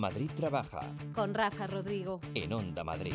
Madrid Trabaja. Con Rafa Rodrigo. En Onda Madrid.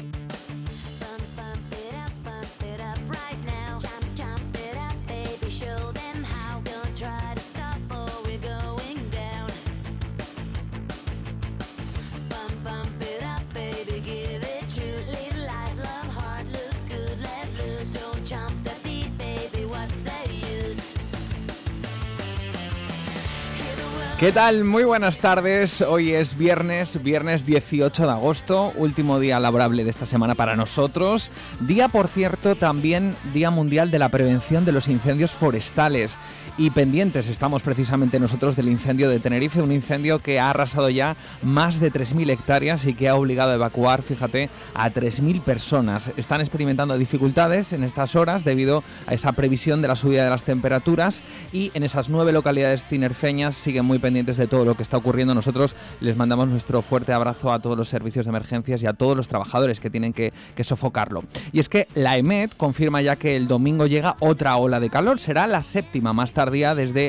¿Qué tal? Muy buenas tardes. Hoy es viernes 18 de agosto, último día laborable de esta semana para nosotros. Día, por cierto, también Día Mundial de la Prevención de los Incendios Forestales. Y pendientes estamos precisamente nosotros del incendio de Tenerife, un incendio que ha arrasado ya más de 3.000 hectáreas y que ha obligado a evacuar, fíjate, a 3.000 personas. Están experimentando dificultades en estas horas debido a esa previsión de la subida de las temperaturas y en esas 9 localidades tinerfeñas siguen muy pendientes de todo lo que está ocurriendo. Nosotros les mandamos nuestro fuerte abrazo a todos los servicios de emergencias y a todos los trabajadores que tienen que sofocarlo. Y es que la EMET confirma ya que el domingo llega otra ola de calor, será la séptima más tardía desde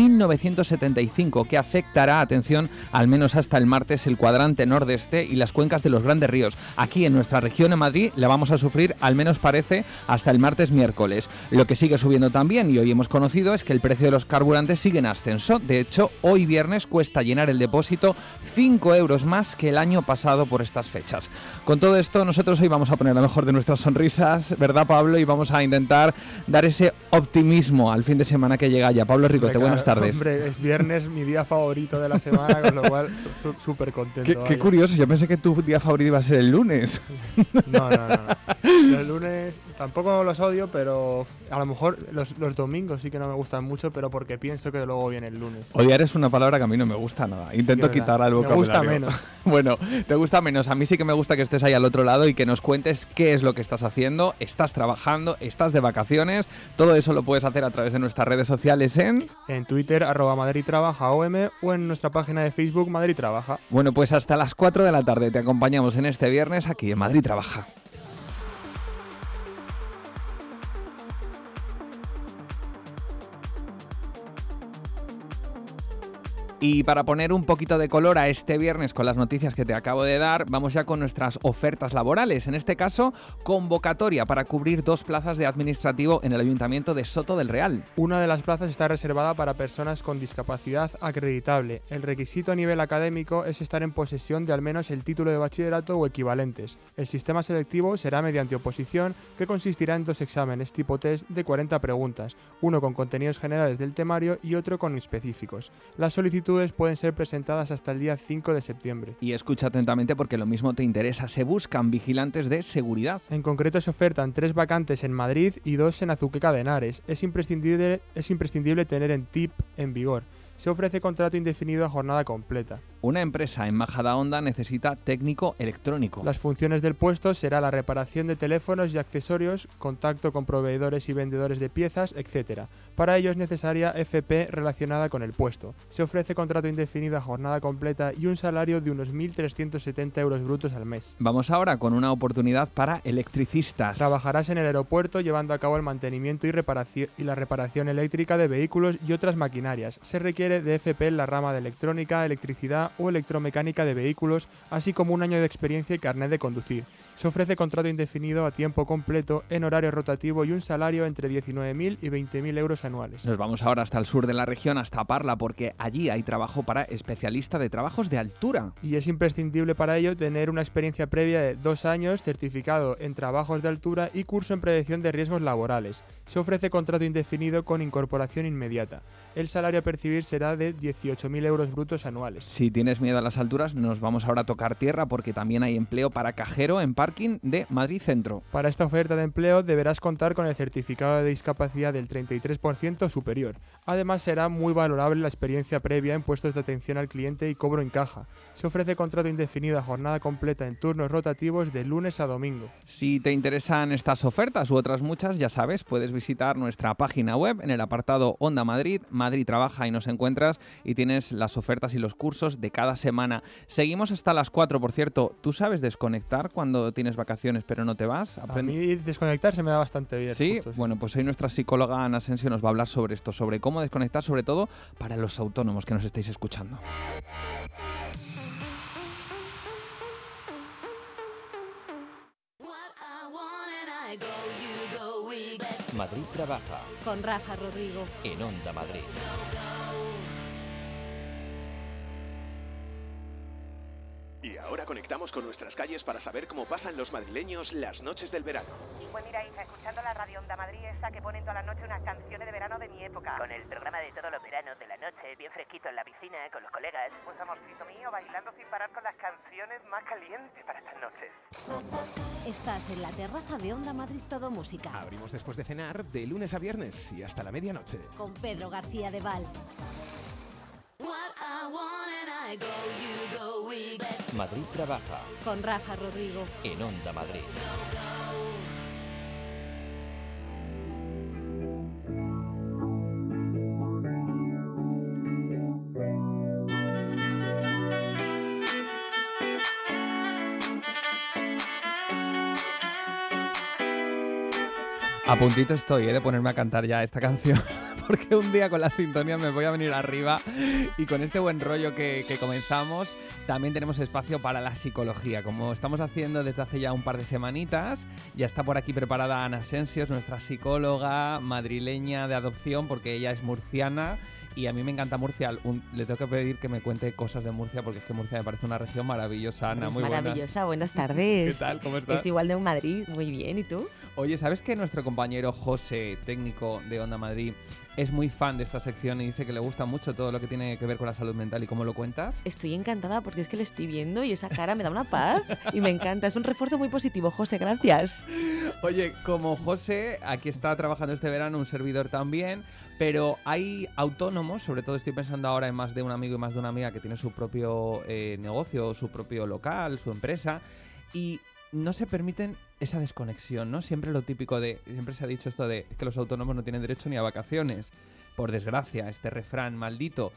1975, que afectará, atención, al menos hasta el martes, el cuadrante nordeste y las cuencas de los grandes ríos. Aquí en nuestra región, en Madrid, la vamos a sufrir, al menos parece, hasta el martes miércoles. Lo que sigue subiendo también, y hoy hemos conocido, es que el precio de los carburantes sigue en ascenso. De hecho, hoy viernes cuesta llenar el depósito 5 euros más que el año pasado por estas fechas. Con todo esto, nosotros hoy vamos a poner la mejor de nuestras sonrisas, ¿verdad, Pablo? Y vamos a intentar dar ese optimismo al fin de semana que llega ya. Pablo Ricote, buenas tardes. Hombre, es viernes, mi día favorito de la semana, con lo cual súper contento. Qué curioso, yo pensé que tu día favorito iba a ser el lunes. No. El lunes tampoco los odio, pero a lo mejor los domingos sí que no me gustan mucho, pero porque pienso que luego viene el lunes. Odiar es una palabra que a mí no me gusta nada. Intento quitarla al vocabulario. Me gusta menos. Bueno, te gusta menos. A mí sí que me gusta que estés ahí al otro lado y que nos cuentes qué es lo que estás haciendo. ¿Estás trabajando? ¿Estás de vacaciones? Todo eso lo puedes hacer a través de nuestras redes sociales en Twitter, @MadridTrabajaOM, o en nuestra página de Facebook, Madrid Trabaja. Bueno, pues hasta las 4 de la tarde te acompañamos en este viernes aquí en Madrid Trabaja. Y para poner un poquito de color a este viernes con las noticias que te acabo de dar, vamos ya con nuestras ofertas laborales. En este caso, convocatoria para cubrir 2 plazas de administrativo en el Ayuntamiento de Soto del Real. Una de las plazas está reservada para personas con discapacidad acreditable. El requisito a nivel académico es estar en posesión de al menos el título de bachillerato o equivalentes. El sistema selectivo será mediante oposición, que consistirá en 2 exámenes tipo test de 40 preguntas, uno con contenidos generales del temario y otro con específicos. Las solicitudes pueden ser presentadas hasta el día 5 de septiembre. Y escucha atentamente porque lo mismo te interesa. Se buscan vigilantes de seguridad. En concreto se ofertan 3 vacantes en Madrid y 2 en Azuqueca de Henares. Es imprescindible tener en TIP en vigor. Se ofrece contrato indefinido a jornada completa. Una empresa en Majadahonda necesita técnico electrónico. Las funciones del puesto será la reparación de teléfonos y accesorios, contacto con proveedores y vendedores de piezas, etc. Para ello es necesaria FP relacionada con el puesto. Se ofrece contrato indefinido a jornada completa y un salario de unos 1.370 euros brutos al mes. Vamos ahora con una oportunidad para electricistas. Trabajarás en el aeropuerto llevando a cabo el mantenimiento y la reparación eléctrica de vehículos y otras maquinarias. Se requiere de FP en la rama de electrónica, electricidad o electromecánica de vehículos, así como un año de experiencia y carnet de conducir. Se ofrece contrato indefinido a tiempo completo en horario rotativo y un salario entre 19.000 y 20.000 euros anuales. Nos vamos ahora hasta el sur de la región, hasta Parla, porque allí hay trabajo para especialista de trabajos de altura. Y es imprescindible para ello tener una experiencia previa de 2 años, certificado en trabajos de altura y curso en prevención de riesgos laborales. Se ofrece contrato indefinido con incorporación inmediata. El salario a percibir será de 18.000 euros brutos anuales. Si tienes miedo a las alturas, nos vamos ahora a tocar tierra porque también hay empleo para cajero en parking de Madrid Centro. Para esta oferta de empleo deberás contar con el certificado de discapacidad del 33% superior. Además será muy valorable la experiencia previa en puestos de atención al cliente y cobro en caja. Se ofrece contrato indefinido a jornada completa en turnos rotativos de lunes a domingo. Si te interesan estas ofertas u otras muchas, ya sabes, puedes visitar nuestra página web en el apartado Onda Madrid, Madrid Trabaja, y nos encuentras y tienes las ofertas y los cursos de cada semana. Seguimos hasta las 4, por cierto. ¿Tú sabes desconectar cuando tienes vacaciones pero no te vas? A mí desconectar se me da bastante bien. ¿Sí? Justo, sí. Bueno, pues hoy nuestra psicóloga Ana Asensio nos va a hablar sobre esto, sobre cómo desconectar, sobre todo para los autónomos que nos estáis escuchando. Madrid trabaja. Con Rafa Rodrigo. En Onda Madrid. Y ahora conectamos con nuestras calles para saber cómo pasan los madrileños las noches del verano. Pues mira, Isa, escuchando la radio Onda Madrid esta que ponen toda la noche unas canciones de verano de mi época. Con el programa de todos los veranos de la noche, bien fresquito en la piscina, con los colegas. Pues amorcito mío, bailando sin parar con las canciones más calientes para estas noches. Estás en la terraza de Onda Madrid Todo Música. Abrimos después de cenar de lunes a viernes y hasta la medianoche. Con Pedro García de Val. Madrid trabaja. Con Rafa Rodrigo. En Onda Madrid. A puntito estoy de ponerme a cantar ya esta canción, porque un día con la sintonía me voy a venir arriba y con este buen rollo que comenzamos también tenemos espacio para la psicología, como estamos haciendo desde hace ya un par de semanitas. Ya está por aquí preparada Ana Asensios, nuestra psicóloga madrileña de adopción, porque ella es murciana. Y a mí me encanta Murcia. Le tengo que pedir que me cuente cosas de Murcia, porque es que Murcia me parece una región maravillosa. Ana, muy buena. Maravillosa, buenas tardes. ¿Qué tal? ¿Cómo estás? Es igual de Madrid, muy bien. ¿Y tú? Oye, ¿sabes que nuestro compañero José, técnico de Onda Madrid, es muy fan de esta sección y dice que le gusta mucho todo lo que tiene que ver con la salud mental? ¿Y cómo lo cuentas? Estoy encantada porque es que le estoy viendo y esa cara me da una paz y me encanta. Es un refuerzo muy positivo, José, gracias. Oye, como José, aquí está trabajando este verano, un servidor también, pero hay autónomos, sobre todo estoy pensando ahora en más de un amigo y más de una amiga que tiene su propio negocio, su propio local, su empresa, y no se permiten esa desconexión, ¿no? Siempre lo típico siempre se ha dicho esto de que los autónomos no tienen derecho ni a vacaciones. Por desgracia, este refrán maldito.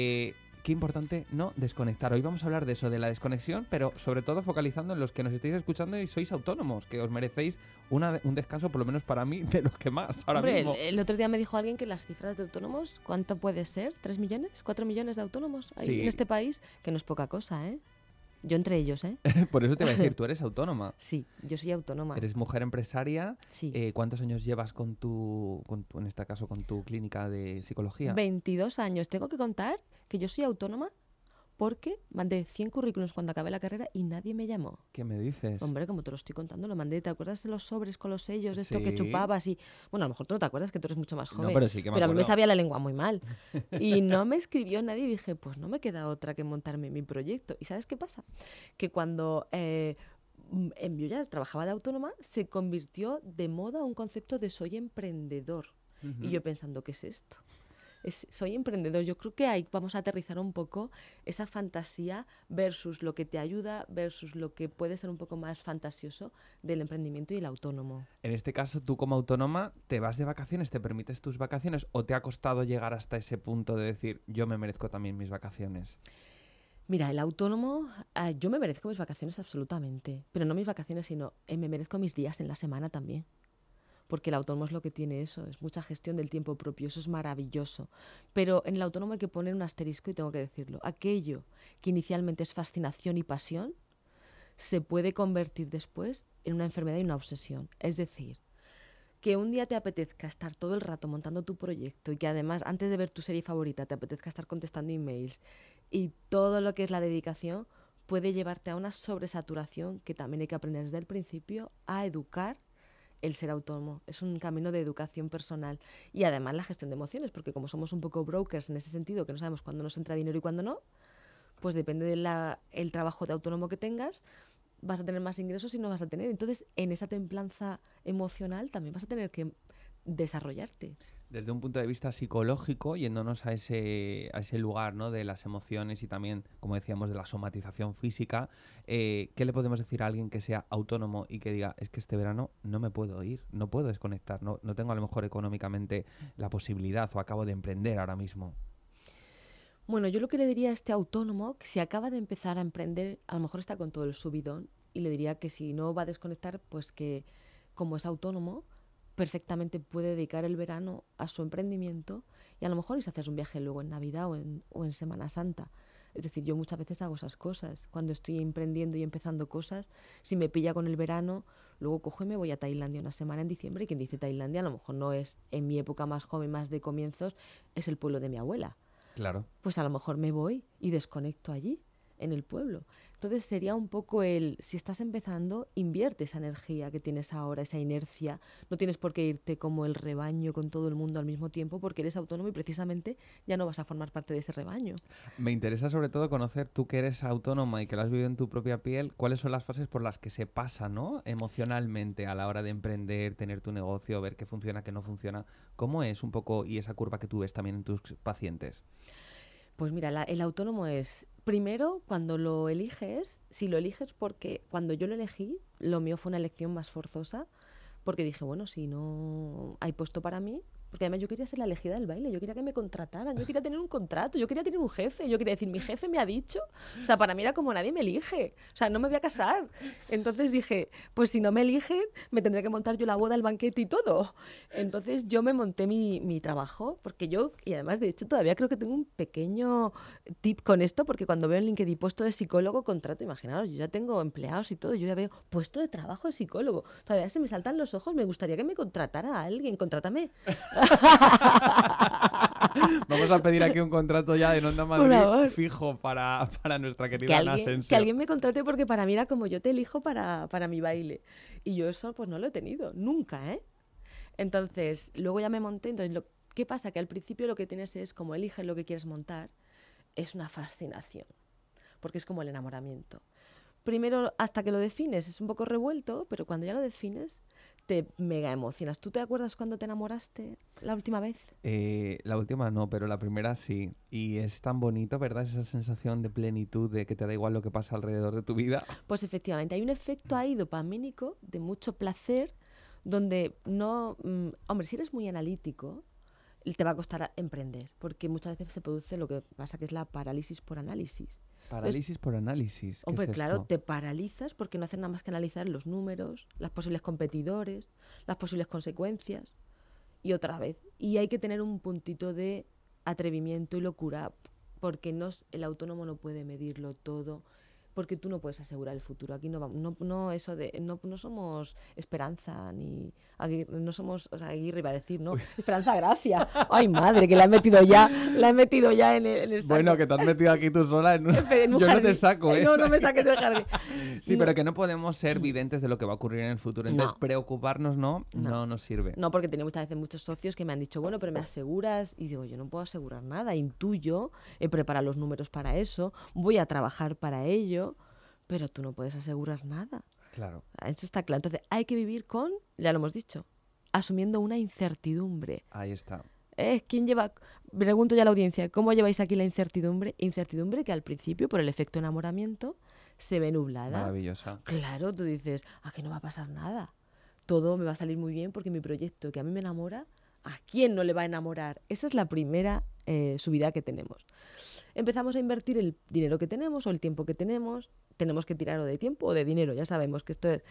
Qué importante no desconectar. Hoy vamos a hablar de eso, de la desconexión, pero sobre todo focalizando en los que nos estáis escuchando y sois autónomos, que os merecéis un descanso, por lo menos para mí, de los que más ahora mismo. El otro día me dijo alguien que las cifras de autónomos, ¿cuánto puede ser? ¿3 millones? ¿4 millones de autónomos hay Sí. en este país? Que no es poca cosa, ¿eh? Yo entre ellos, ¿eh? Por eso te iba a decir, tú eres autónoma. Sí, yo soy autónoma. Eres mujer empresaria. Sí. ¿Cuántos años llevas con tu, en este caso, con tu clínica de psicología? 22 años. Tengo que contar que yo soy autónoma porque mandé 100 currículums cuando acabé la carrera y nadie me llamó. ¿Qué me dices? Hombre, como te lo estoy contando, lo mandé. ¿Te acuerdas de los sobres con los sellos, de esto Sí. que chupabas? Y bueno, a lo mejor tú no te acuerdas, que tú eres mucho más joven. No, pero sí que me Pero a mí me acuerdo. sabía la lengua muy mal. Y no me escribió nadie y dije, pues no me queda otra que montarme mi proyecto. ¿Y sabes qué pasa? Que cuando yo ya trabajaba de autónoma, se convirtió de moda un concepto de soy emprendedor. Ujú. Y yo pensando, ¿qué es esto? Soy emprendedor. Yo creo que ahí vamos a aterrizar un poco esa fantasía versus lo que te ayuda, versus lo que puede ser un poco más fantasioso del emprendimiento y el autónomo. En este caso, tú como autónoma, ¿te vas de vacaciones? ¿Te permites tus vacaciones? ¿O te ha costado llegar hasta ese punto de decir, yo me merezco también mis vacaciones? Mira, el autónomo, yo me merezco mis vacaciones absolutamente, pero no mis vacaciones, sino me merezco mis días en la semana también. Porque el autónomo es lo que tiene eso, es mucha gestión del tiempo propio, eso es maravilloso. Pero en el autónomo hay que poner un asterisco y tengo que decirlo. Aquello que inicialmente es fascinación y pasión, se puede convertir después en una enfermedad y una obsesión. Es decir, que un día te apetezca estar todo el rato montando tu proyecto y que además antes de ver tu serie favorita te apetezca estar contestando emails y todo lo que es la dedicación puede llevarte a una sobresaturación que también hay que aprender desde el principio a educar el ser autónomo. Es un camino de educación personal y además la gestión de emociones, porque como somos un poco brokers en ese sentido, que no sabemos cuándo nos entra dinero y cuándo no, pues depende del trabajo de autónomo que tengas, vas a tener más ingresos y no vas a tener. Entonces, en esa templanza emocional también vas a tener que desarrollarte. Desde un punto de vista psicológico, yéndonos a ese lugar, ¿no?, de las emociones y también, como decíamos, de la somatización física, ¿qué le podemos decir a alguien que sea autónomo y que diga, es que este verano no me puedo ir, no puedo desconectar, no tengo a lo mejor económicamente la posibilidad o acabo de emprender ahora mismo? Bueno, yo lo que le diría a este autónomo, que si acaba de empezar a emprender, a lo mejor está con todo el subidón, y le diría que si no va a desconectar, pues que como es autónomo, perfectamente puede dedicar el verano a su emprendimiento y a lo mejor irse a hacer un viaje luego en Navidad o en Semana Santa. Es decir, yo muchas veces hago esas cosas. Cuando estoy emprendiendo y empezando cosas, si me pilla con el verano, Luego cojo y me voy a Tailandia una semana en diciembre, y quien dice Tailandia a lo mejor no es en mi época más joven, más de comienzos, es el pueblo de mi abuela. Claro. Pues a lo mejor me voy y desconecto allí, en el pueblo. Entonces sería un poco si estás empezando, invierte esa energía que tienes ahora, esa inercia. No tienes por qué irte como el rebaño con todo el mundo al mismo tiempo, porque eres autónomo y precisamente ya no vas a formar parte de ese rebaño. Me interesa sobre todo conocer, tú que eres autónoma y que lo has vivido en tu propia piel, cuáles son las fases por las que se pasa, ¿no?, emocionalmente a la hora de emprender, tener tu negocio, ver qué funciona, qué no funciona. ¿Cómo es un poco, y esa curva que tú ves también en tus pacientes? Pues mira, el autónomo es, primero, cuando lo eliges, si lo eliges porque cuando yo lo elegí, lo mío fue una elección más forzosa, porque dije, bueno, si no hay puesto para mí, porque además yo quería ser la elegida del baile, yo quería que me contrataran, yo quería tener un contrato, yo quería tener un jefe, yo quería decir, mi jefe me ha dicho, o sea, para mí era como nadie me elige, o sea, no me voy a casar. Entonces dije, pues si no me eligen, me tendré que montar yo la boda, el banquete y todo. Entonces yo me monté mi trabajo, porque yo, y además de hecho todavía creo que tengo un pequeño tip con esto, porque cuando veo en LinkedIn puesto de psicólogo, contrato, imaginaos, yo ya tengo empleados y todo, yo ya veo puesto de trabajo de psicólogo, todavía se me saltan los ojos, me gustaría que me contratara a alguien, contrátame. Vamos a pedir aquí un contrato ya de Onda Madrid fijo para nuestra querida Ana Asensio. Que alguien me contrate, porque para mí era como yo te elijo para mi baile. Y yo eso pues no lo he tenido, nunca, ¿eh? Entonces, luego ya me monté. Entonces, ¿qué pasa? Que al principio lo que tienes es, como eliges lo que quieres montar, es una fascinación, porque es como el enamoramiento. Primero, hasta que lo defines, es un poco revuelto, pero cuando ya lo defines, te mega emocionas. ¿Tú te acuerdas cuando te enamoraste la última vez? La última no, pero la primera sí. Y es tan bonito, ¿verdad? Esa sensación de plenitud, de que te da igual lo que pasa alrededor de tu vida. Pues efectivamente, hay un efecto ahí dopamínico de mucho placer, donde no... hombre, si eres muy analítico, te va a costar emprender, porque muchas veces se produce lo que pasa, que es la parálisis por análisis. Parálisis por análisis. Hombre, ¿Qué es claro, esto? te paralizas porque no haces nada más que analizar los números, las posibles competidores, las posibles consecuencias. Y otra vez. Y hay que tener un puntito de atrevimiento y locura, porque el autónomo no puede medirlo todo, porque tú no puedes asegurar el futuro. Aquí no somos Esperanza ni Aguirre, no somos, o sea, Aguirre iba a decir, ¿no? Uy. Esperanza Gracia. Ay, madre, que la he metido ya en el saco. Bueno, que te has metido aquí tú sola en un yo jardín. No te saco, ¿eh? No me saques del jardín. Sí, pero que no podemos ser videntes de lo que va a ocurrir en el futuro. Entonces, preocuparnos no nos sirve. No, porque tengo muchas veces muchos socios que me han dicho, bueno, pero me aseguras. Y digo, yo no puedo asegurar nada. Intuyo, he preparado los números para eso, voy a trabajar para ello, pero tú no puedes asegurar nada. Claro. Eso está claro. Entonces, hay que vivir con, ya lo hemos dicho, asumiendo una incertidumbre. Ahí está. ¿Quién lleva? Pregunto ya a la audiencia, ¿cómo lleváis aquí la incertidumbre? Incertidumbre que al principio, por el efecto enamoramiento, se ve nublada. Maravillosa. Claro, tú dices, que no va a pasar nada. Todo me va a salir muy bien porque mi proyecto que a mí me enamora, ¿a quién no le va a enamorar? Esa es la primera subida que tenemos. Empezamos a invertir el dinero que tenemos o el tiempo que tenemos que tirar o de tiempo o de dinero, ya sabemos que esto es...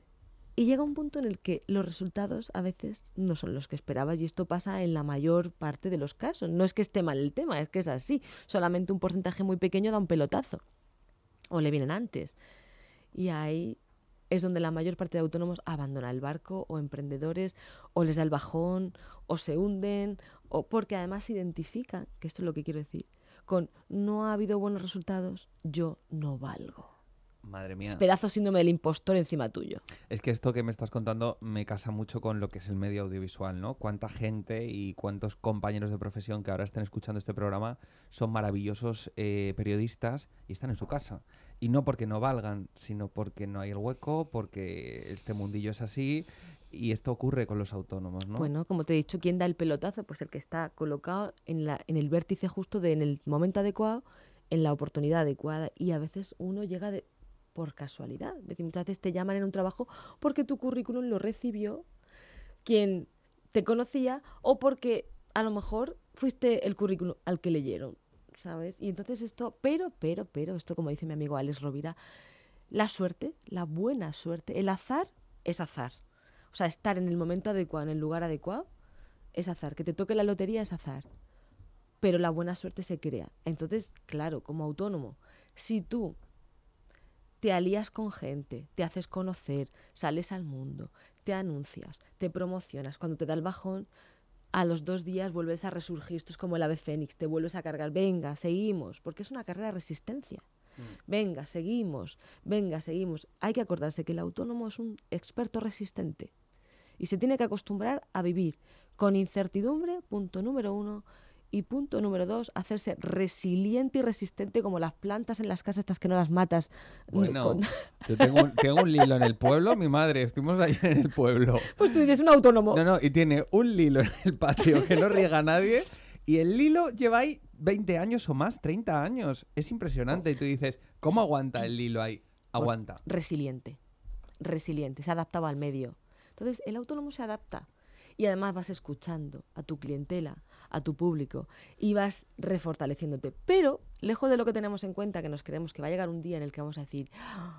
Y llega un punto en el que los resultados a veces no son los que esperabas, y esto pasa en la mayor parte de los casos. No es que esté mal el tema, es que es así. Solamente un porcentaje muy pequeño da un pelotazo. O le vienen antes. Y ahí es donde la mayor parte de autónomos abandona el barco, o emprendedores, o les da el bajón, o se hunden, o porque además se identifican, que esto es lo que quiero decir, con no ha habido buenos resultados, yo no valgo. Madre mía. Es pedazo síndrome del impostor encima tuyo. Es que esto que me estás contando me casa mucho con lo que es el medio audiovisual, ¿no? Cuánta gente y cuántos compañeros de profesión que ahora estén escuchando este programa son maravillosos periodistas y están en su casa. Y no porque no valgan, sino porque no hay el hueco, porque este mundillo es así. Y esto ocurre con los autónomos, ¿no? Bueno, como te he dicho, ¿quién da el pelotazo? Pues el que está colocado en el vértice justo, en el momento adecuado, en la oportunidad adecuada. Y a veces uno llega por casualidad. Es decir, muchas veces te llaman en un trabajo porque tu currículum lo recibió quien te conocía, o porque a lo mejor fuiste el currículum al que leyeron, ¿sabes? Y entonces esto, pero, esto, como dice mi amigo Alex Rovira, la suerte, la buena suerte, el azar es azar. O sea, estar en el momento adecuado, en el lugar adecuado, es azar. Que te toque la lotería es azar. Pero la buena suerte se crea. Entonces, claro, como autónomo, si tú te alías con gente, te haces conocer, sales al mundo, te anuncias, te promocionas. Cuando te da el bajón, a los 2 días vuelves a resurgir. Esto es como el ave fénix, te vuelves a cargar. Venga, seguimos, porque es una carrera de resistencia. Venga, seguimos, venga, seguimos. Hay que acordarse que el autónomo es un experto resistente y se tiene que acostumbrar a vivir con incertidumbre, punto número 1, y punto número 2, hacerse resiliente y resistente como las plantas en las casas estas que no las matas. Bueno, yo tengo un lilo en el pueblo, mi madre, estuvimos ayer en el pueblo. Pues tú dices un autónomo. No, y tiene un lilo en el patio que no riega a nadie y el lilo lleva ahí 20 años o más, 30 años. Es impresionante y tú dices, ¿cómo aguanta el lilo ahí? Aguanta. Resiliente, se ha adaptado al medio. Entonces, el autónomo se adapta. Y además vas escuchando a tu clientela, a tu público, y vas refortaleciéndote. Pero, lejos de lo que tenemos en cuenta, que nos creemos que va a llegar un día en el que vamos a decir,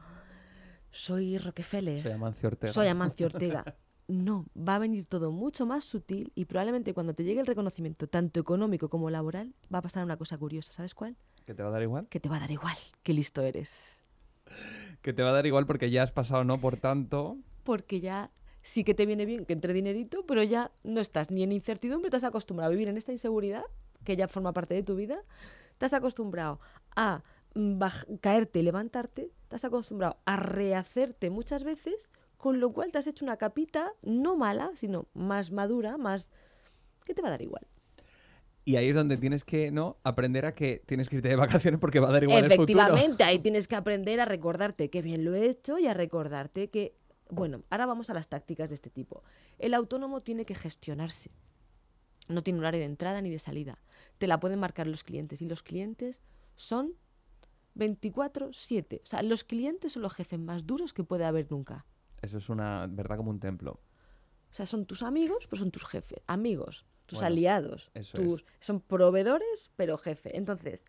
soy Rockefeller, soy Amancio Ortega. No, va a venir todo mucho más sutil y probablemente cuando te llegue el reconocimiento, tanto económico como laboral, va a pasar una cosa curiosa. ¿Sabes cuál? ¿Que te va a dar igual? Que te va a dar igual. Qué listo eres. Que te va a dar igual porque ya has pasado, ¿no? Por tanto... Porque ya... Sí que te viene bien que entre dinerito, pero ya no estás ni en incertidumbre, te has acostumbrado a vivir en esta inseguridad, que ya forma parte de tu vida, te has acostumbrado a caerte y levantarte, te has acostumbrado a rehacerte muchas veces, con lo cual te has hecho una capita no mala, sino más madura, más... que te va a dar igual. Y ahí es donde tienes que, ¿no?, aprender a que tienes que irte de vacaciones porque va a dar igual el futuro. Efectivamente, ahí tienes que aprender a recordarte que bien lo he hecho y a recordarte que... Bueno, ahora vamos a las tácticas de este tipo. El autónomo tiene que gestionarse. No tiene horario de entrada ni de salida. Te la pueden marcar los clientes y los clientes son 24/7. O sea, los clientes son los jefes más duros que puede haber nunca. Eso es una verdad como un templo. O sea, son tus amigos, pero son tus jefes. Amigos, tus Bueno, aliados. eso Son proveedores, pero jefe. Entonces,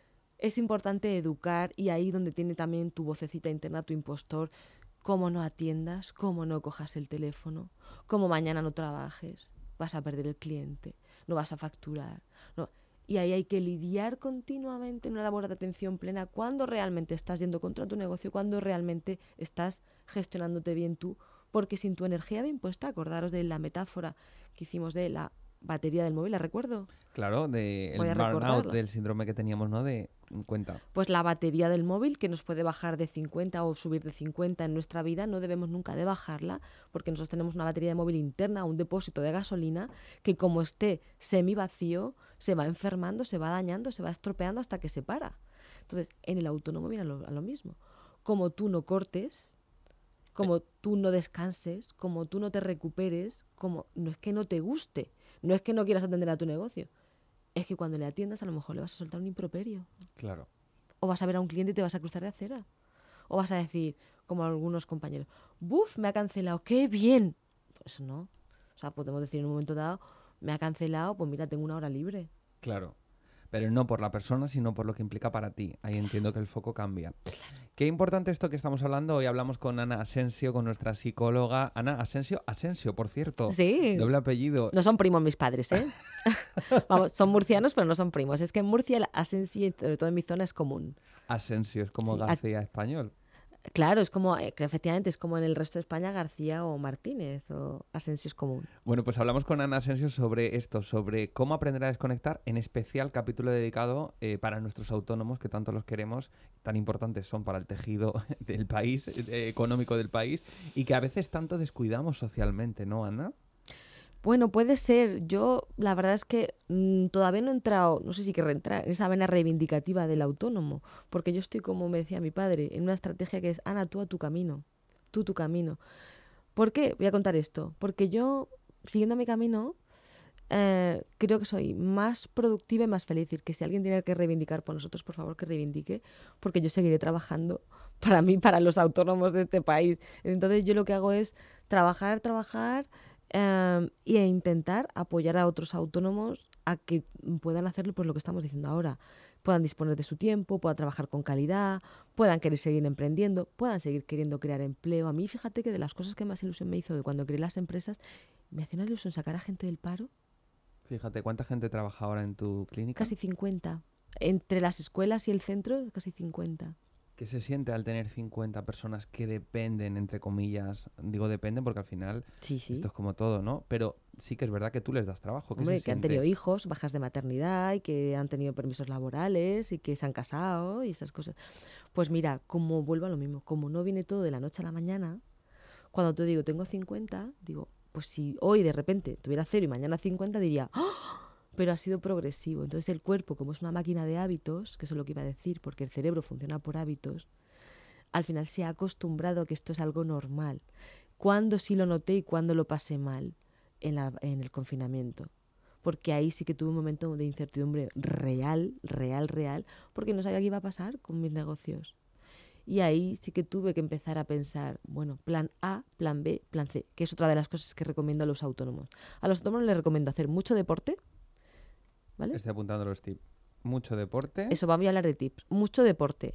es importante educar y ahí donde tiene también tu vocecita interna, tu impostor, cómo no atiendas, cómo no cojas el teléfono, cómo mañana no trabajes, vas a perder el cliente, no vas a facturar. No. Y ahí hay que lidiar continuamente en una labor de atención plena cuando realmente estás yendo contra tu negocio, cuando realmente estás gestionándote bien tú, porque sin tu energía bien puesta, acordaros de la metáfora que hicimos de la batería del móvil, ¿la recuerdo? Claro, del Voy a burnout, recordarlo. del síndrome que teníamos, ¿no?, de cuenta. Pues la batería del móvil, que nos puede bajar de 50 o subir de 50 en nuestra vida, no debemos nunca de bajarla, porque nosotros tenemos una batería de móvil interna, un depósito de gasolina, que como esté semi vacío, se va enfermando, se va dañando, se va estropeando hasta que se para. Entonces, en el autónomo viene a lo mismo. Como tú no cortes, como tú no descanses, como tú no te recuperes, como no es que no te guste, no es que no quieras atender a tu negocio, es que cuando le atiendas a lo mejor le vas a soltar un improperio. Claro. O vas a ver a un cliente y te vas a cruzar de acera. O vas a decir, como algunos compañeros, ¡buf! Me ha cancelado, ¡qué bien! Pues no. O sea, podemos decir en un momento dado, me ha cancelado, pues mira, tengo 1 hora libre. Claro. Pero no por la persona, sino por lo que implica para ti. Ahí entiendo que el foco cambia. Claro. Qué importante esto que estamos hablando. Hoy hablamos con Ana Asensio, con nuestra psicóloga. Ana Asensio, por cierto. Sí. Doble apellido. No son primos mis padres, ¿eh? Vamos, son murcianos, pero no son primos. Es que en Murcia el Asensio, sobre todo en mi zona, es común. Asensio, es como Sí, García español. Claro, es como, que efectivamente es como en el resto de España García o Martínez o Asensio es común. Bueno, pues hablamos con Ana Asensio sobre esto, sobre cómo aprender a desconectar, en especial capítulo dedicado para nuestros autónomos, que tanto los queremos, tan importantes son para el tejido del país, económico del país, y que a veces tanto descuidamos socialmente, ¿no, Ana? Bueno, puede ser. Yo, la verdad es que todavía no he entrado, no sé si querré entrar en esa vena reivindicativa del autónomo, porque yo estoy, como me decía mi padre, en una estrategia que es, Ana, tú a tu camino, tú tu camino. ¿Por qué? Voy a contar esto. Porque yo, siguiendo mi camino, creo que soy más productiva y más feliz. Y que si alguien tiene que reivindicar por nosotros, por favor, que reivindique, porque yo seguiré trabajando para mí, para los autónomos de este país. Entonces yo lo que hago es trabajar, e intentar apoyar a otros autónomos a que puedan hacerlo, pues lo que estamos diciendo ahora, puedan disponer de su tiempo, puedan trabajar con calidad, puedan querer seguir emprendiendo, puedan seguir queriendo crear empleo. A mí, fíjate que de las cosas que más ilusión me hizo de cuando creé las empresas, me hacía una ilusión sacar a gente del paro. Fíjate, ¿cuánta gente trabaja ahora en tu clínica? Casi 50. Entre las escuelas y el centro, casi 50. ¿Qué se siente al tener 50 personas que dependen, entre comillas? Digo dependen porque al final Sí. esto es como todo, ¿no? Pero sí que es verdad que tú les das trabajo. ¿Qué Hombre, se que han siente? tenido hijos, bajas de maternidad y que han tenido permisos laborales y que se han casado y esas cosas. Pues mira, como vuelvo a lo mismo, como no viene todo de la noche a la mañana, cuando te digo tengo 50, digo, pues si hoy de repente tuviera 0 y mañana 50, diría, ¡ah! Pero ha sido progresivo. Entonces el cuerpo, como es una máquina de hábitos, que eso es lo que iba a decir, porque el cerebro funciona por hábitos, al final se ha acostumbrado a que esto es algo normal. ¿Cuándo sí lo noté y cuándo lo pasé mal? En el confinamiento. Porque ahí sí que tuve un momento de incertidumbre real, porque no sabía qué iba a pasar con mis negocios. Y ahí sí que tuve que empezar a pensar, bueno, plan A, plan B, plan C, que es otra de las cosas que recomiendo a los autónomos. A los autónomos les recomiendo hacer mucho deporte, ¿vale? Estoy apuntando los tips. Mucho deporte. Eso, vamos a hablar de tips. Mucho deporte.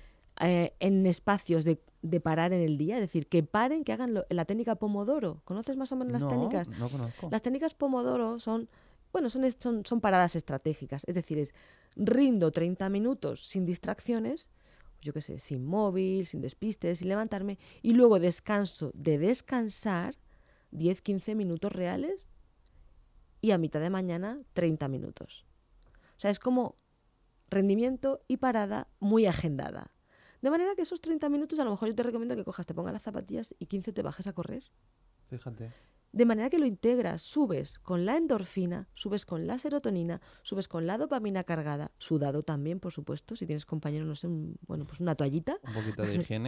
En espacios de parar en el día, es decir, que paren, que hagan la técnica Pomodoro. ¿Conoces más o menos las técnicas? No conozco. Las técnicas Pomodoro son paradas estratégicas. Es decir, rindo 30 minutos sin distracciones, yo qué sé, sin móvil, sin despistes, sin levantarme, y luego descanso de descansar 10-15 minutos reales y a mitad de mañana 30 minutos. O sea, es como rendimiento y parada muy agendada. De manera que esos 30 minutos a lo mejor yo te recomiendo que cojas, te pongas las zapatillas y 15 te bajes a correr. Fíjate. De manera que lo integras, subes con la endorfina, subes con la serotonina, subes con la dopamina cargada, sudado también, por supuesto, si tienes compañero, no sé, pues una toallita. Un poquito de higiene.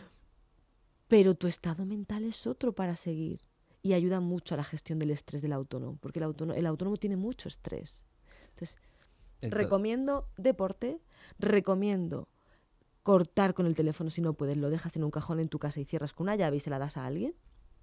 Pero tu estado mental es otro para seguir y ayuda mucho a la gestión del estrés del autónomo, porque el autónomo tiene mucho estrés. Entonces, recomiendo deporte, recomiendo cortar con el teléfono si no puedes, lo dejas en un cajón en tu casa y cierras con una llave y se la das a alguien.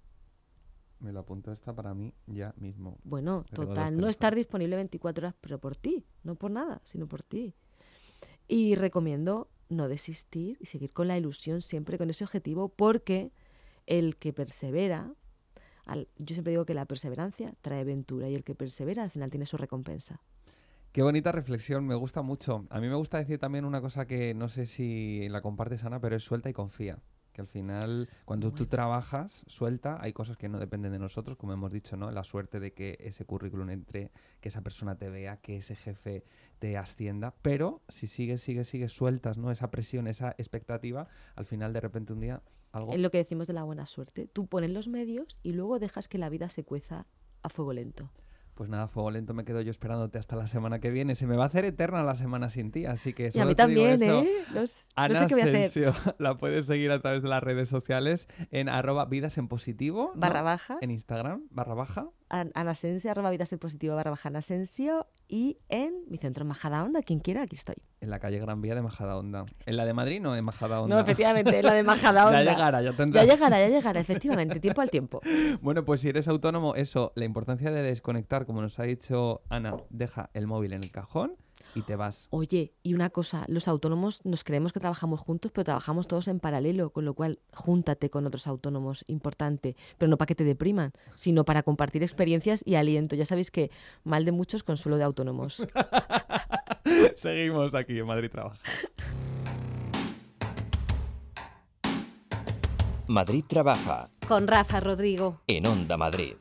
Me lo apunto esta para mí ya mismo. Bueno, total, no estar disponible 24 horas, pero por ti, no por nada, sino por ti. Y recomiendo no desistir y seguir con la ilusión siempre con ese objetivo, porque el que persevera, yo siempre digo que la perseverancia trae ventura y el que persevera al final tiene su recompensa. Qué bonita reflexión, me gusta mucho. A mí me gusta decir también una cosa que no sé si la compartes, Ana, pero es suelta y confía. Que al final, cuando tú trabajas, suelta, hay cosas que no dependen de nosotros, como hemos dicho, ¿no? La suerte de que ese currículum entre, que esa persona te vea, que ese jefe te ascienda, pero si sigues, sueltas, ¿no? Esa presión, esa expectativa, al final de repente un día algo... Es lo que decimos de la buena suerte. Tú pones los medios y luego dejas que la vida se cueza a fuego lento. Pues nada, fuego lento, me quedo yo esperándote hasta la semana que viene. Se me va a hacer eterna la semana sin ti, así que... Y a mí también, ¿eh? Ana no sé qué voy a hacer. Asensio, la puedes seguir a través de las redes sociales en @vidasenpositivo, ¿no? /, en Instagram, /. Ana Asensio, @vidasenpositivo / Ana Asensio, y en mi centro en Majadahonda, quien quiera, aquí estoy. En la calle Gran Vía de Majadahonda. ¿En la de Madrid no? En Majadahonda. No, efectivamente, en la de Majadahonda. Ya llegará, ya tendrás. Ya llegará, efectivamente, tiempo al tiempo. Bueno, pues si eres autónomo, eso, la importancia de desconectar, como nos ha dicho Ana, deja el móvil en el cajón y te vas. Oye, y una cosa, los autónomos nos creemos que trabajamos juntos, pero trabajamos todos en paralelo, con lo cual júntate con otros autónomos, importante, pero no para que te depriman, sino para compartir experiencias y aliento. Ya sabéis que mal de muchos, consuelo de autónomos. Seguimos aquí en Madrid Trabaja. Madrid Trabaja Con Rafa Rodrigo. en Onda Madrid.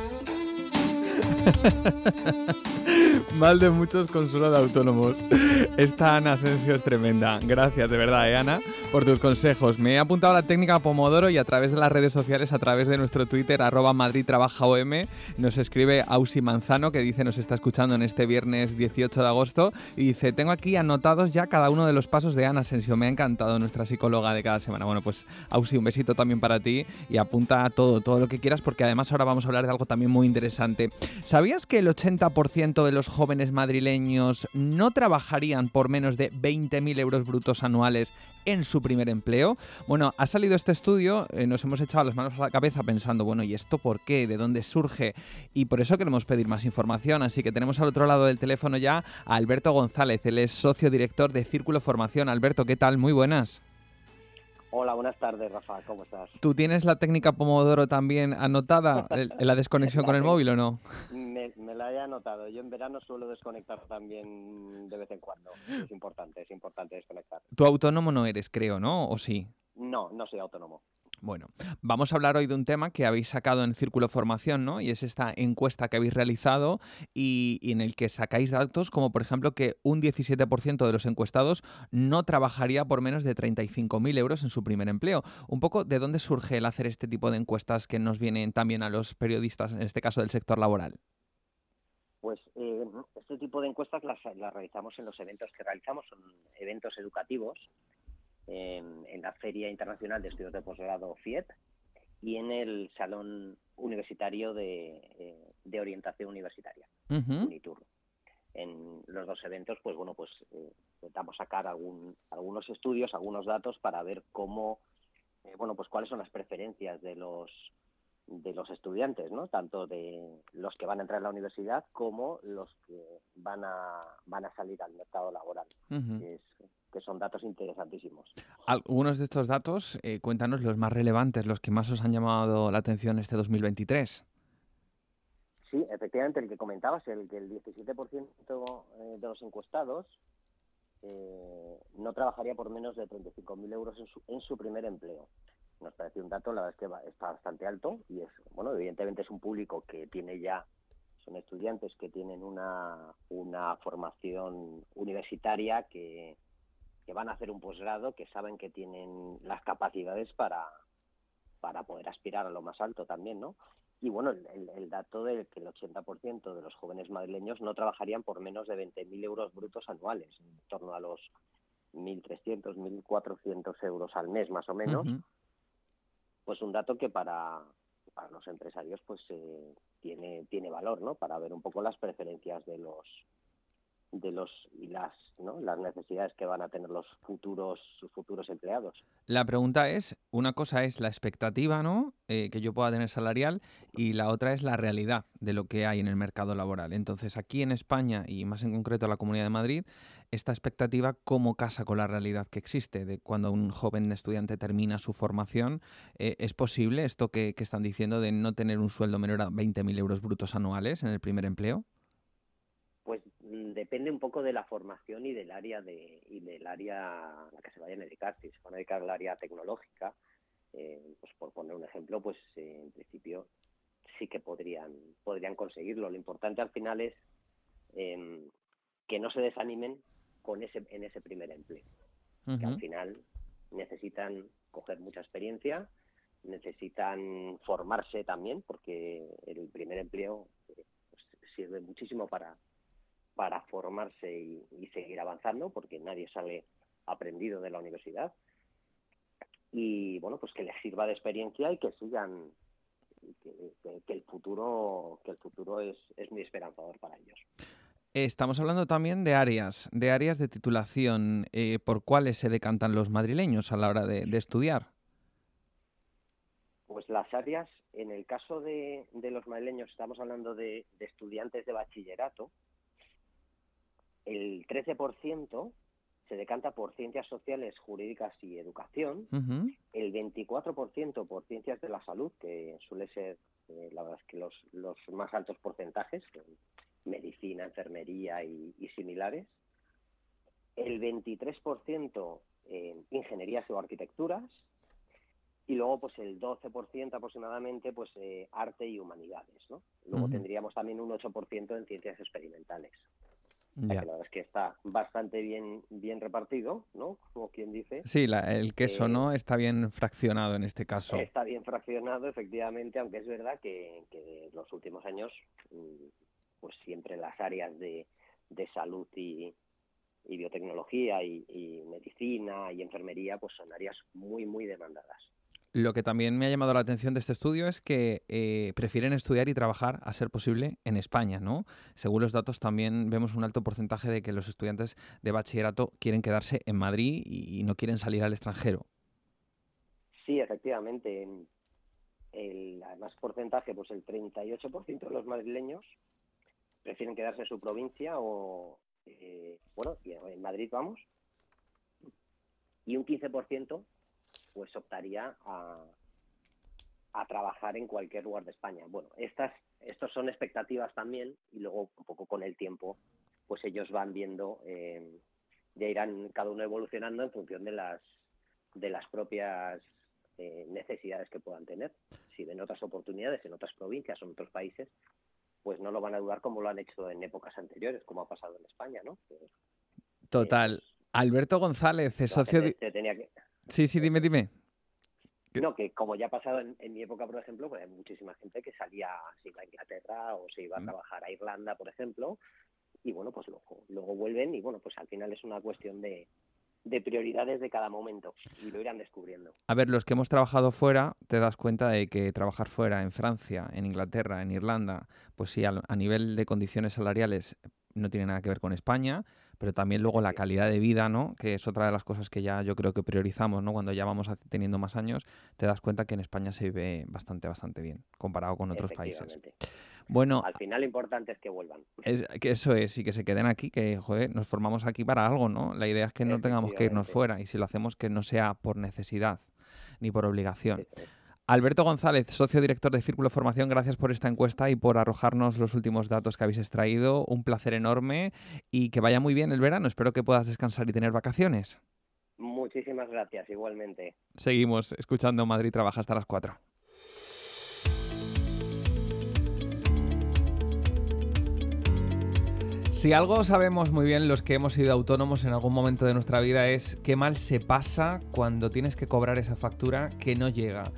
Mal de muchos, consuelo de autónomos. Esta Ana Asensio es tremenda. Gracias, de verdad, Ana, por tus consejos. Me he apuntado a la técnica Pomodoro y a través de las redes sociales, a través de nuestro Twitter, @MadridTrabajaOM, nos escribe Ausi Manzano, que dice, nos está escuchando en este viernes 18 de agosto, y dice, tengo aquí anotados ya cada uno de los pasos de Ana Asensio. Me ha encantado, nuestra psicóloga de cada semana. Bueno, pues Ausi, un besito también para ti y apunta todo lo que quieras, porque además ahora vamos a hablar de algo también muy interesante. ¿Sabías que el 80% de los jóvenes madrileños no trabajarían por menos de 20.000 euros brutos anuales en su primer empleo? Bueno, ha salido este estudio, nos hemos echado las manos a la cabeza pensando, bueno, ¿y esto por qué? ¿De dónde surge? Y por eso queremos pedir más información, así que tenemos al otro lado del teléfono ya a Alberto González, él es socio director de Círculo Formación. Alberto, ¿qué tal? Muy buenas. Hola, buenas tardes, Rafa, ¿cómo estás? ¿Tú tienes la técnica Pomodoro también anotada en la desconexión con el móvil o no? Me la he anotado. Yo en verano suelo desconectar también de vez en cuando. Es importante desconectar. Tú autónomo no eres, creo, ¿no? ¿O sí? No, no soy autónomo. Bueno, vamos a hablar hoy de un tema que habéis sacado en Círculo Formación, ¿no? Y es esta encuesta que habéis realizado y en el que sacáis datos como, por ejemplo, que un 17% de los encuestados no trabajaría por menos de 35.000 euros en su primer empleo. Un poco, ¿de dónde surge el hacer este tipo de encuestas que nos vienen también a los periodistas, en este caso del sector laboral? Pues este tipo de encuestas las realizamos en los eventos que realizamos, son eventos educativos, en la Feria Internacional de Estudios de Posgrado FIEP y en el Salón Universitario de Orientación Universitaria, UNITUR. En los dos eventos, pues bueno, intentamos sacar algunos estudios, algunos datos para ver cómo, pues cuáles son las preferencias de los estudiantes, ¿no? Tanto de los que van a entrar en la universidad como los que van a salir al mercado laboral. Que son datos interesantísimos. Algunos de estos datos, cuéntanos los más relevantes, los que más os han llamado la atención este 2023. Sí, efectivamente, el que comentabas, el que el 17% de los encuestados no trabajaría por menos de 35.000 euros en su primer empleo. Nos parece un dato, la verdad es que está bastante alto y evidentemente es un público que tiene ya, son estudiantes que tienen una formación universitaria, que van a hacer un posgrado, que saben que tienen las capacidades para poder aspirar a lo más alto también, ¿no? Y bueno, el dato de que el 80% de los jóvenes madrileños no trabajarían por menos de 20.000 euros brutos anuales, en torno a los 1.300, 1.400 euros al mes más o menos. Pues un dato que para los empresarios pues tiene valor, ¿no? Para ver un poco las preferencias de las necesidades que van a tener sus futuros empleados. La pregunta es, una cosa es la expectativa, ¿no? Que yo pueda tener salarial, y la otra es la realidad de lo que hay en el mercado laboral. Entonces, aquí en España, y más en concreto en la Comunidad de Madrid, esta expectativa, ¿cómo casa con la realidad que existe de cuando un joven estudiante termina su formación? ¿Es posible esto que están diciendo de no tener un sueldo menor a 20.000 euros brutos anuales en el primer empleo? Pues depende un poco de la formación y del área a la que se vayan a dedicar. Si se van a dedicar al área tecnológica, pues por poner un ejemplo, pues en principio sí que podrían conseguirlo. Lo importante al final es que no se desanimen en ese primer empleo. Que al final necesitan coger mucha experiencia, necesitan formarse también, porque el primer empleo sirve muchísimo para formarse y seguir avanzando, porque nadie sale aprendido de la universidad. Y bueno, pues que les sirva de experiencia y que sigan, que el futuro es muy esperanzador para ellos. Estamos hablando también de áreas de titulación. ¿Por cuáles se decantan los madrileños a la hora de estudiar? Pues las áreas, en el caso de los madrileños, estamos hablando de estudiantes de bachillerato. El 13% se decanta por ciencias sociales, jurídicas y educación. El 24% por ciencias de la salud, que suele ser, la verdad es que los más altos porcentajes, medicina, enfermería y similares. El 23% en ingenierías o arquitecturas. Y luego pues el 12% aproximadamente pues arte y humanidades, ¿no? Luego tendríamos también un 8% en ciencias experimentales. O sea, que la verdad es que está bastante bien repartido, ¿no? Como quien dice. Sí, el queso, ¿no? Está bien fraccionado en este caso. Está bien fraccionado, efectivamente, aunque es verdad que en los últimos años pues siempre las áreas de salud y biotecnología y medicina y enfermería pues son áreas muy demandadas. Lo que también me ha llamado la atención de este estudio es que prefieren estudiar y trabajar, a ser posible, en España, ¿no? Según los datos, también vemos un alto porcentaje de que los estudiantes de bachillerato quieren quedarse en Madrid y no quieren salir al extranjero. Sí, efectivamente. Además, porcentaje, pues el 38% de los madrileños prefieren quedarse en su provincia o, y en Madrid vamos, y un 15% pues optaría a trabajar en cualquier lugar de España. Bueno, estos son expectativas también, y luego un poco con el tiempo pues ellos van viendo, ya irán cada uno evolucionando en función de las propias necesidades que puedan tener. Si ven otras oportunidades en otras provincias o en otros países, pues no lo van a dudar como lo han hecho en épocas anteriores, como ha pasado en España, ¿no? Total. Alberto González, es socio... Sí, dime. No, que como ya ha pasado en mi época, por ejemplo, pues hay muchísima gente que se iba a Inglaterra o se iba a trabajar a Irlanda, por ejemplo, y bueno, pues luego vuelven y bueno, pues al final es una cuestión de prioridades de cada momento y lo irán descubriendo. A ver, los que hemos trabajado fuera, te das cuenta de que trabajar fuera, en Francia, en Inglaterra, en Irlanda, pues sí, a nivel de condiciones salariales no tiene nada que ver con España, pero también luego la calidad de vida, ¿no? Que es otra de las cosas que ya yo creo que priorizamos, ¿no? Cuando ya vamos teniendo más años, te das cuenta que en España se vive bastante bien, comparado con otros países. Bueno, al final lo importante es que vuelvan. Que eso es, y que se queden aquí, que joder, nos formamos aquí para algo, ¿no? La idea es que no tengamos que irnos fuera, y si lo hacemos que no sea por necesidad ni por obligación. Alberto González, socio director de Círculo Formación, gracias por esta encuesta y por arrojarnos los últimos datos que habéis extraído. Un placer enorme y que vaya muy bien el verano. Espero que puedas descansar y tener vacaciones. Muchísimas gracias, igualmente. Seguimos escuchando Madrid Trabaja hasta las 4. Si algo sabemos muy bien los que hemos sido autónomos en algún momento de nuestra vida es qué mal se pasa cuando tienes que cobrar esa factura que no llega.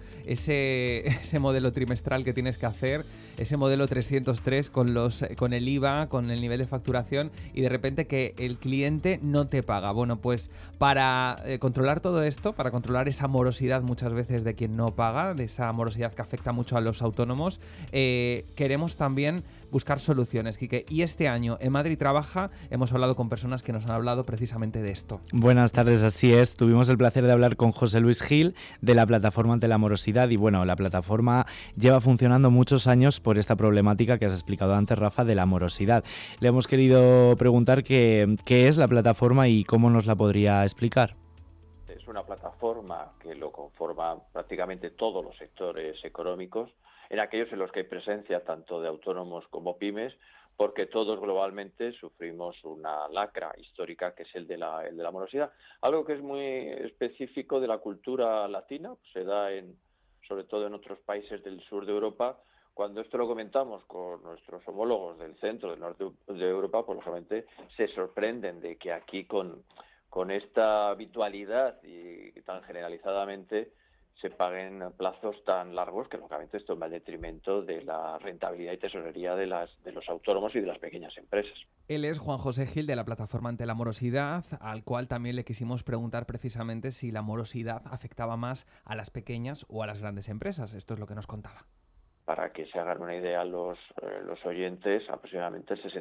Ese modelo trimestral que tienes que hacer, ese modelo 303 con el IVA, con el nivel de facturación y de repente que el cliente no te paga. Bueno, pues para controlar todo esto, para controlar esa morosidad muchas veces de quien no paga, de esa morosidad que afecta mucho a los autónomos, queremos también buscar soluciones, Quique. Y este año en Madrid Trabaja hemos hablado con personas que nos han hablado precisamente de esto. Buenas tardes, así es. Tuvimos el placer de hablar con José Luis Gil de la plataforma ante la morosidad y bueno, la plataforma lleva funcionando muchos años por esta problemática que has explicado antes, Rafa, de la morosidad. Le hemos querido preguntar qué es la plataforma y cómo nos la podría explicar. Es una plataforma que lo conforman prácticamente todos los sectores económicos, en aquellos en los que hay presencia tanto de autónomos como pymes, porque todos globalmente sufrimos una lacra histórica que es el de la morosidad. Algo que es muy específico de la cultura latina, se da sobre todo en otros países del sur de Europa. Cuando esto lo comentamos con nuestros homólogos del centro, del norte de Europa, pues lógicamente se sorprenden de que aquí con esta habitualidad y tan generalizadamente se paguen plazos tan largos que lógicamente esto va en detrimento de la rentabilidad y tesorería de los autónomos y de las pequeñas empresas. Él es Juan José Gil de la plataforma ante la morosidad, al cual también le quisimos preguntar precisamente si la morosidad afectaba más a las pequeñas o a las grandes empresas. Esto es lo que nos contaba. Para que se hagan una idea los oyentes, aproximadamente el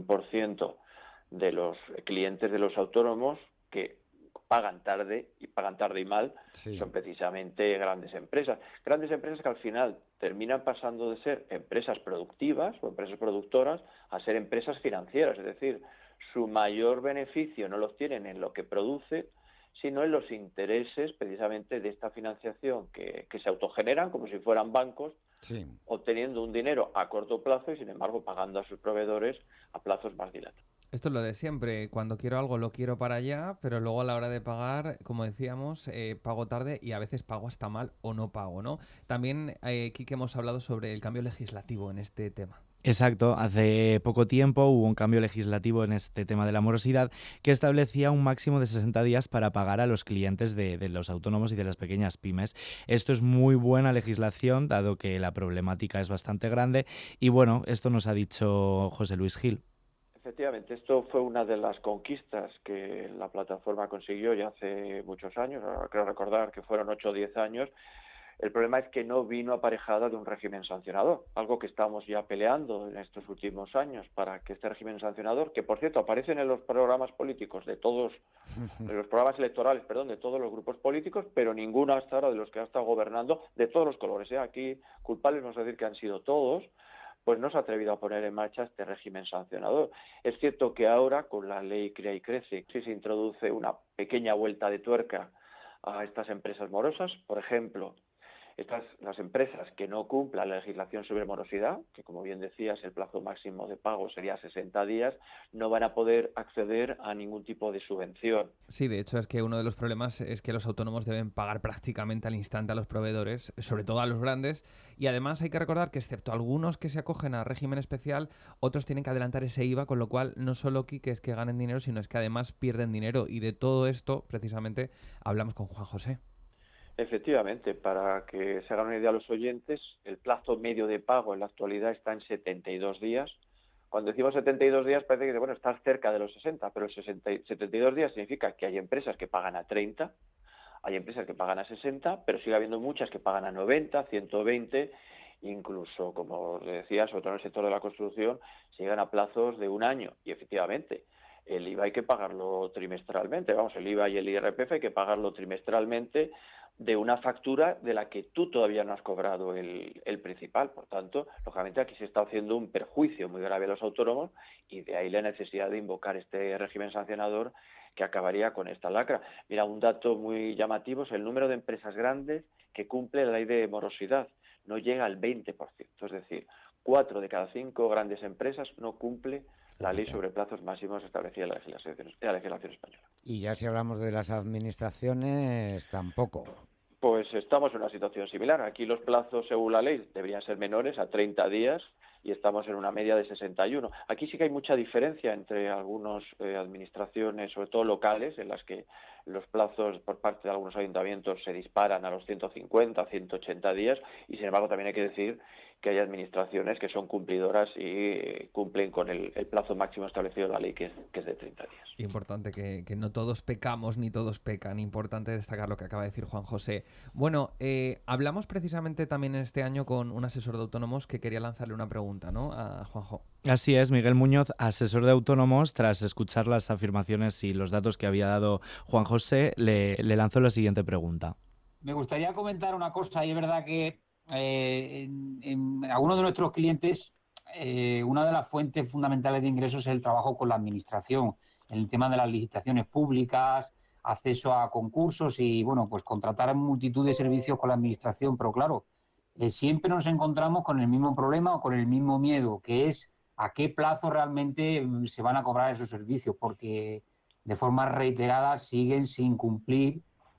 61% de los clientes de los autónomos que pagan tarde y mal, sí, son precisamente grandes empresas que al final terminan pasando de ser empresas productivas o empresas productoras a ser empresas financieras, es decir, su mayor beneficio no lo obtienen en lo que produce, sino en los intereses precisamente de esta financiación que se autogeneran como si fueran bancos, sí, obteniendo un dinero a corto plazo y sin embargo pagando a sus proveedores a plazos más dilatados. Esto es lo de siempre, cuando quiero algo lo quiero para allá, pero luego a la hora de pagar, como decíamos, pago tarde y a veces pago hasta mal o no pago, ¿no? También, Quique, hemos hablado sobre el cambio legislativo en este tema. Exacto, hace poco tiempo hubo un cambio legislativo en este tema de la morosidad que establecía un máximo de 60 días para pagar a los clientes de los autónomos y de las pequeñas pymes. Esto es muy buena legislación, dado que la problemática es bastante grande y bueno, esto nos ha dicho José Luis Gil. Efectivamente, esto fue una de las conquistas que la plataforma consiguió ya hace muchos años, ahora creo recordar que fueron 8 o 10 años. El problema es que no vino aparejada de un régimen sancionador, algo que estamos ya peleando en estos últimos años para que este régimen sancionador, que por cierto aparecen en los programas políticos de todos, en los programas electorales, de todos los grupos políticos, pero ninguno hasta ahora de los que ha estado gobernando, de todos los colores. Aquí culpables vamos a decir que han sido todos, pues no se ha atrevido a poner en marcha este régimen sancionador. Es cierto que ahora, con la ley Crea y Crece, sí se introduce una pequeña vuelta de tuerca a estas empresas morosas. Por ejemplo, las empresas que no cumplan la legislación sobre morosidad, que como bien decías, el plazo máximo de pago sería 60 días, no van a poder acceder a ningún tipo de subvención. Sí, de hecho es que uno de los problemas es que los autónomos deben pagar prácticamente al instante a los proveedores, sobre todo a los grandes, y además hay que recordar que excepto algunos que se acogen a régimen especial, otros tienen que adelantar ese IVA, con lo cual no solo que es que ganen dinero, sino es que además pierden dinero, y de todo esto precisamente hablamos con Juan José. Efectivamente, para que se hagan una idea los oyentes, el plazo medio de pago en la actualidad está en 72 días. Cuando decimos 72 días parece que bueno, estás cerca de los 60, pero 72 días significa que hay empresas que pagan a 30, hay empresas que pagan a 60, pero sigue habiendo muchas que pagan a 90, 120, incluso, como decía, sobre todo en el sector de la construcción, llegan a plazos de un año. Y efectivamente, el IVA hay que pagarlo trimestralmente, el IVA y el IRPF hay que pagarlo trimestralmente de una factura de la que tú todavía no has cobrado el principal. Por tanto, lógicamente aquí se está haciendo un perjuicio muy grave a los autónomos y de ahí la necesidad de invocar este régimen sancionador que acabaría con esta lacra. Mira, un dato muy llamativo es el número de empresas grandes que cumple la ley de morosidad. No llega al 20%, es decir, 4 de cada 5 grandes empresas no cumple la ley sobre plazos máximos establecida en la legislación española. Y ya si hablamos de las administraciones, tampoco. Pues estamos en una situación similar. Aquí los plazos, según la ley, deberían ser menores a 30 días y estamos en una media de 61. Aquí sí que hay mucha diferencia entre algunas administraciones, sobre todo locales, en las que los plazos por parte de algunos ayuntamientos se disparan a los 150, 180 días y, sin embargo, también hay que decir que hay administraciones que son cumplidoras y cumplen con el plazo máximo establecido en la ley, que es de 30 días. Importante que no todos pecamos ni todos pecan. Importante destacar lo que acaba de decir Juan José. Bueno, hablamos precisamente también este año con un asesor de autónomos que quería lanzarle una pregunta, ¿no?, a Juanjo. Así es, Miguel Muñoz, asesor de autónomos, tras escuchar las afirmaciones y los datos que había dado Juan José, le lanzó la siguiente pregunta. Me gustaría comentar una cosa, y es verdad que en algunos de nuestros clientes una de las fuentes fundamentales de ingresos es el trabajo con la administración, en el tema de las licitaciones públicas, acceso a concursos y bueno, pues contratar multitud de servicios con la administración, pero claro, siempre nos encontramos con el mismo problema o con el mismo miedo, que es a qué plazo realmente se van a cobrar esos servicios, porque de forma reiterada siguen sin cumplir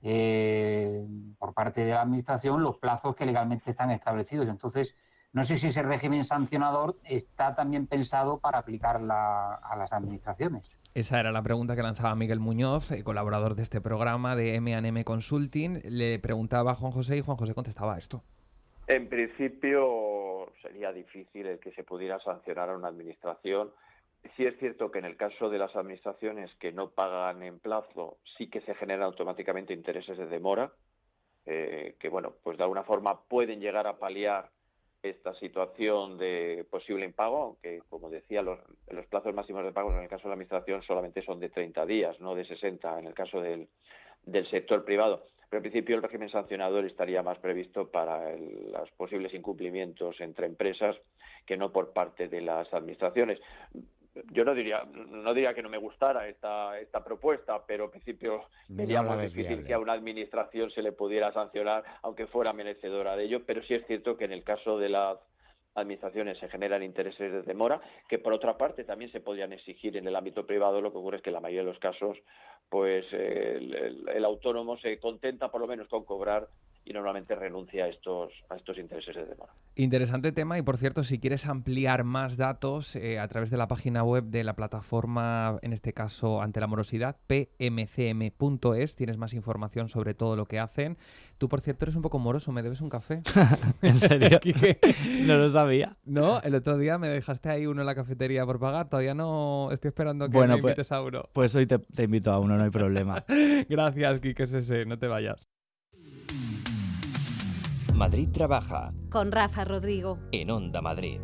por parte de la administración los plazos que legalmente están establecidos. Entonces, no sé si ese régimen sancionador está también pensado para aplicar a las administraciones. Esa era la pregunta que lanzaba Miguel Muñoz, colaborador de este programa de M&M Consulting. Le preguntaba a Juan José y Juan José contestaba esto. En principio sería difícil el que se pudiera sancionar a una administración. Sí es cierto que en el caso de las administraciones que no pagan en plazo, sí que se generan automáticamente intereses de demora, que bueno, pues de alguna forma pueden llegar a paliar esta situación de posible impago, aunque como decía, los plazos máximos de pago en el caso de la administración solamente son de 30 días, no de 60 en el caso del sector privado. Pero en principio el régimen sancionador estaría más previsto para los posibles incumplimientos entre empresas que no por parte de las administraciones. Yo no diría que no me gustara esta propuesta, pero en principio veríamos difícil que a una administración se le pudiera sancionar, aunque fuera merecedora de ello, pero sí es cierto que en el caso de las administraciones se generan intereses de demora, que por otra parte también se podrían exigir en el ámbito privado. Lo que ocurre es que en la mayoría de los casos pues el autónomo se contenta por lo menos con cobrar y normalmente renuncia a estos intereses de demora. Interesante tema, y por cierto, si quieres ampliar más datos a través de la página web de la plataforma, en este caso ante la morosidad, pmcm.es, tienes más información sobre todo lo que hacen. Tú, por cierto, eres un poco moroso, ¿me debes un café? ¿En serio? No lo sabía. No, el otro día me dejaste ahí uno en la cafetería por pagar, todavía no estoy esperando que me invites a uno. Pues hoy te invito a uno, no hay problema. Gracias, Quique Sese, no te vayas. Madrid trabaja. Con Rafa Rodrigo. En Onda Madrid.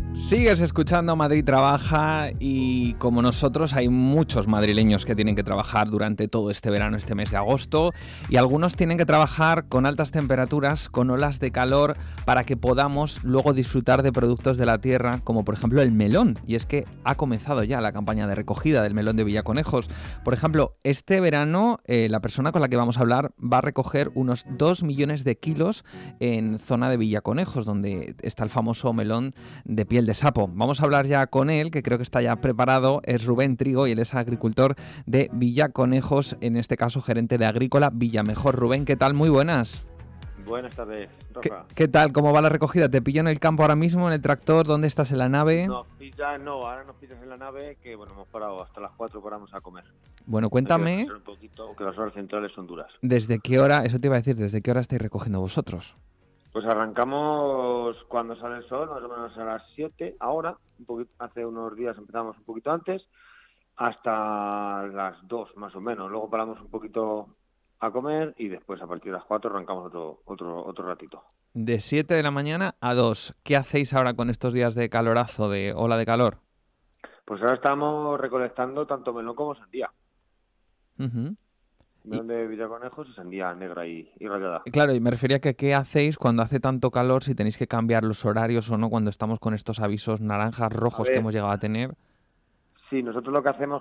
Sigues escuchando Madrid Trabaja y como nosotros hay muchos madrileños que tienen que trabajar durante todo este verano, este mes de agosto, y algunos tienen que trabajar con altas temperaturas, con olas de calor, para que podamos luego disfrutar de productos de la tierra, como por ejemplo el melón. Y es que ha comenzado ya la campaña de recogida del melón de Villaconejos. Por ejemplo, este verano la persona con la que vamos a hablar va a recoger unos 2 millones de kilos en zona de Villaconejos, donde está el famoso melón de piel de sapo. Vamos a hablar ya con él, que creo que está ya preparado. Es Rubén Trigo y él es agricultor de Villaconejos, en este caso gerente de Agrícola Villamejor. Rubén, ¿qué tal? Muy buenas. Buenas tardes, Rafa. ¿Qué tal? ¿Cómo va la recogida? ¿Te pillo en el campo ahora mismo, en el tractor? ¿Dónde estás, en la nave? Ahora nos pillas en la nave, que bueno, hemos parado hasta las 4, paramos a comer. Bueno, cuéntame. Un poquito, que las horas centrales son duras. ¿Desde qué hora, eso te iba a decir, desde qué hora estáis recogiendo vosotros? Pues arrancamos cuando sale el sol, más o menos a las 7, ahora, hace unos días empezamos un poquito antes, hasta las 2 más o menos. Luego paramos un poquito a comer y después a partir de las 4 arrancamos otro ratito. De 7 de la mañana a 2. ¿Qué hacéis ahora con estos días de calorazo, de ola de calor? Pues ahora estamos recolectando tanto melón como sandía. Melón de Villaconejos y sandía negra y rallada. Claro, y me refería a que qué hacéis cuando hace tanto calor, si tenéis que cambiar los horarios o no, cuando estamos con estos avisos naranjas, rojos que hemos llegado a tener. Sí, nosotros lo que hacemos,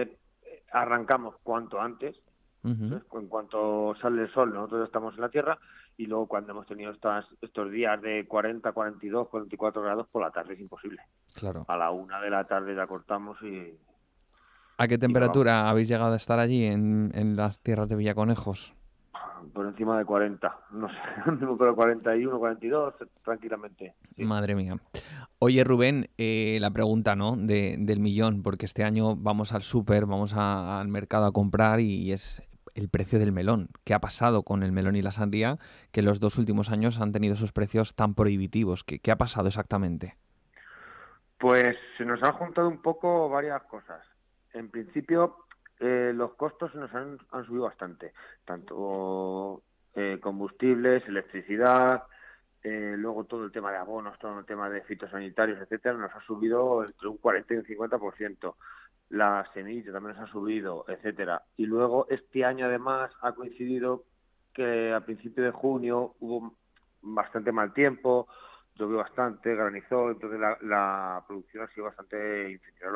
arrancamos cuanto antes, en cuanto sale el sol, nosotros estamos en la tierra, y luego cuando hemos tenido estos días de 40, 42, 44 grados, por la tarde es imposible. Claro. A la 1 de la tarde ya cortamos y... ¿A qué temperatura habéis llegado a estar allí en las tierras de Villaconejos? Por encima de 40, no sé, pero 41, 42, tranquilamente. Sí. Madre mía. Oye, Rubén, la pregunta, ¿no?, del millón, porque este año vamos al súper, vamos al mercado a comprar y es el precio del melón. ¿Qué ha pasado con el melón y la sandía, que los 2 últimos años han tenido esos precios tan prohibitivos? ¿Qué ha pasado exactamente? Pues se nos han juntado un poco varias cosas. En principio, los costos nos han subido bastante, tanto combustibles, electricidad, luego todo el tema de abonos, todo el tema de fitosanitarios, etcétera, nos ha subido entre un 40 y un 50%. La semilla también nos ha subido, etcétera. Y luego este año además ha coincidido que a principio de junio hubo bastante mal tiempo, llovió bastante, granizó, entonces la producción ha sido bastante inferior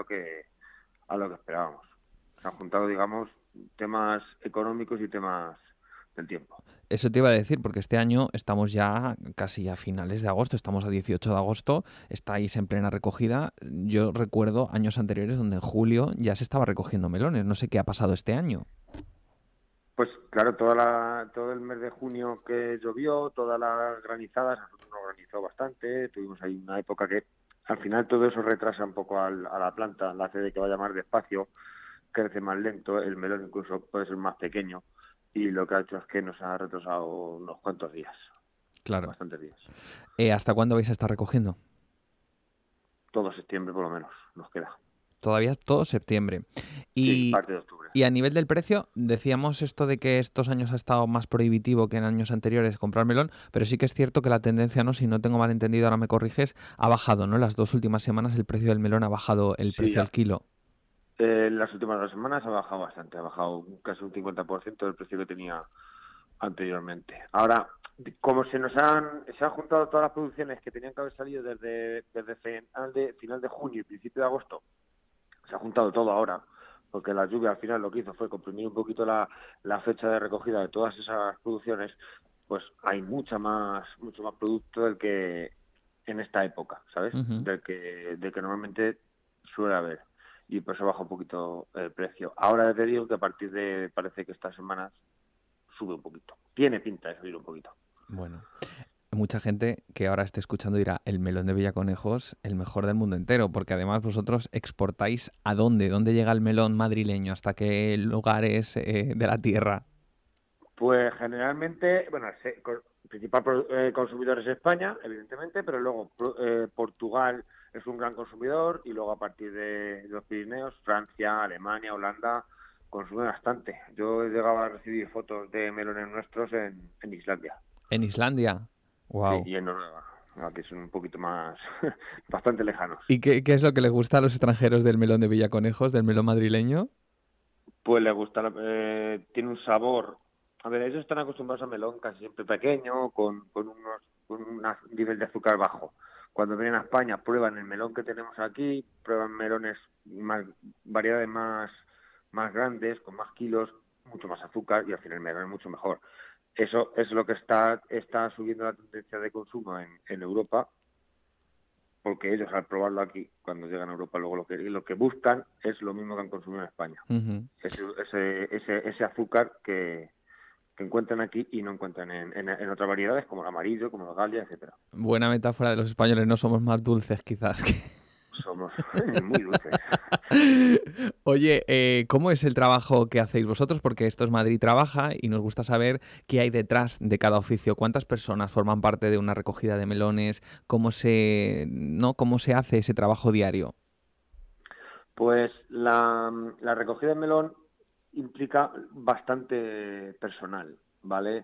a lo que esperábamos. Se han juntado, digamos, temas económicos y temas del tiempo. Eso te iba a decir, porque este año estamos ya casi a finales de agosto, estamos a 18 de agosto, estáis en plena recogida. Yo recuerdo años anteriores donde en julio ya se estaba recogiendo melones. No sé qué ha pasado este año. Pues claro, todo el mes de junio que llovió, todas las granizadas, a nosotros nos granizó bastante, tuvimos ahí una época que al final todo eso retrasa un poco a la planta, la hace de que vaya más despacio, crece más lento, el melón incluso puede ser más pequeño, y lo que ha hecho es que nos ha retrasado unos cuantos días. Claro. Bastantes días. ¿Hasta cuándo vais a estar recogiendo? Todo septiembre por lo menos nos queda. Todavía todo septiembre. Sí, parte de octubre. Y a nivel del precio, decíamos esto de que estos años ha estado más prohibitivo que en años anteriores comprar melón, pero sí que es cierto que la tendencia, ¿no?, si no tengo mal entendido, ahora me corriges, ha bajado, ¿no? Las 2 últimas semanas el precio del melón ha bajado el precio al kilo. Las últimas 2 semanas ha bajado bastante, ha bajado casi un 50% del precio que tenía anteriormente. Ahora, como se han juntado todas las producciones que tenían que haber salido desde final de junio y principio de agosto, se ha juntado todo ahora, porque la lluvia al final lo que hizo fue comprimir un poquito la fecha de recogida de todas esas producciones, pues hay mucho más producto del que en esta época, ¿sabes? Del que normalmente suele haber. Y por eso baja un poquito el precio. Ahora te digo que parece que estas semanas sube un poquito. Tiene pinta de subir un poquito. Bueno, mucha gente que ahora esté escuchando dirá, el melón de Villaconejos, el mejor del mundo entero, porque además vosotros exportáis ¿a dónde? ¿Dónde llega el melón madrileño? ¿Hasta qué lugares de la tierra? Pues generalmente, bueno, el principal consumidor es España, evidentemente, pero luego Portugal es un gran consumidor y luego a partir de los Pirineos, Francia, Alemania, Holanda, consume bastante. Yo he llegado a recibir fotos de melones nuestros en Islandia. ¿En Islandia? Wow. Sí, y en Noruega. Aquí son un poquito más, bastante lejanos. ¿Y qué es lo que les gusta a los extranjeros del melón de Villaconejos, del melón madrileño? Pues les gusta, tiene un sabor. A ver, ellos están acostumbrados a melón casi siempre pequeño, con un nivel de azúcar bajo. Cuando vienen a España prueban el melón que tenemos aquí, prueban melones, variedades más grandes, con más kilos, mucho más azúcar, y al final el melón es mucho mejor. Eso es lo que está subiendo la tendencia de consumo en Europa, porque ellos al probarlo aquí, cuando llegan a Europa, luego lo que buscan es lo mismo que han consumido en España. Uh-huh. Ese azúcar que encuentran aquí y no encuentran en otras variedades, como el amarillo, como la Galia, etcétera. Buena metáfora de los españoles, no somos más dulces quizás que... Somos muy dulces. Oye, ¿cómo es el trabajo que hacéis vosotros? Porque esto es Madrid Trabaja y nos gusta saber qué hay detrás de cada oficio. ¿Cuántas personas forman parte de una recogida de melones? ¿Cómo se hace ese trabajo diario? Pues la recogida de melón implica bastante personal, ¿vale?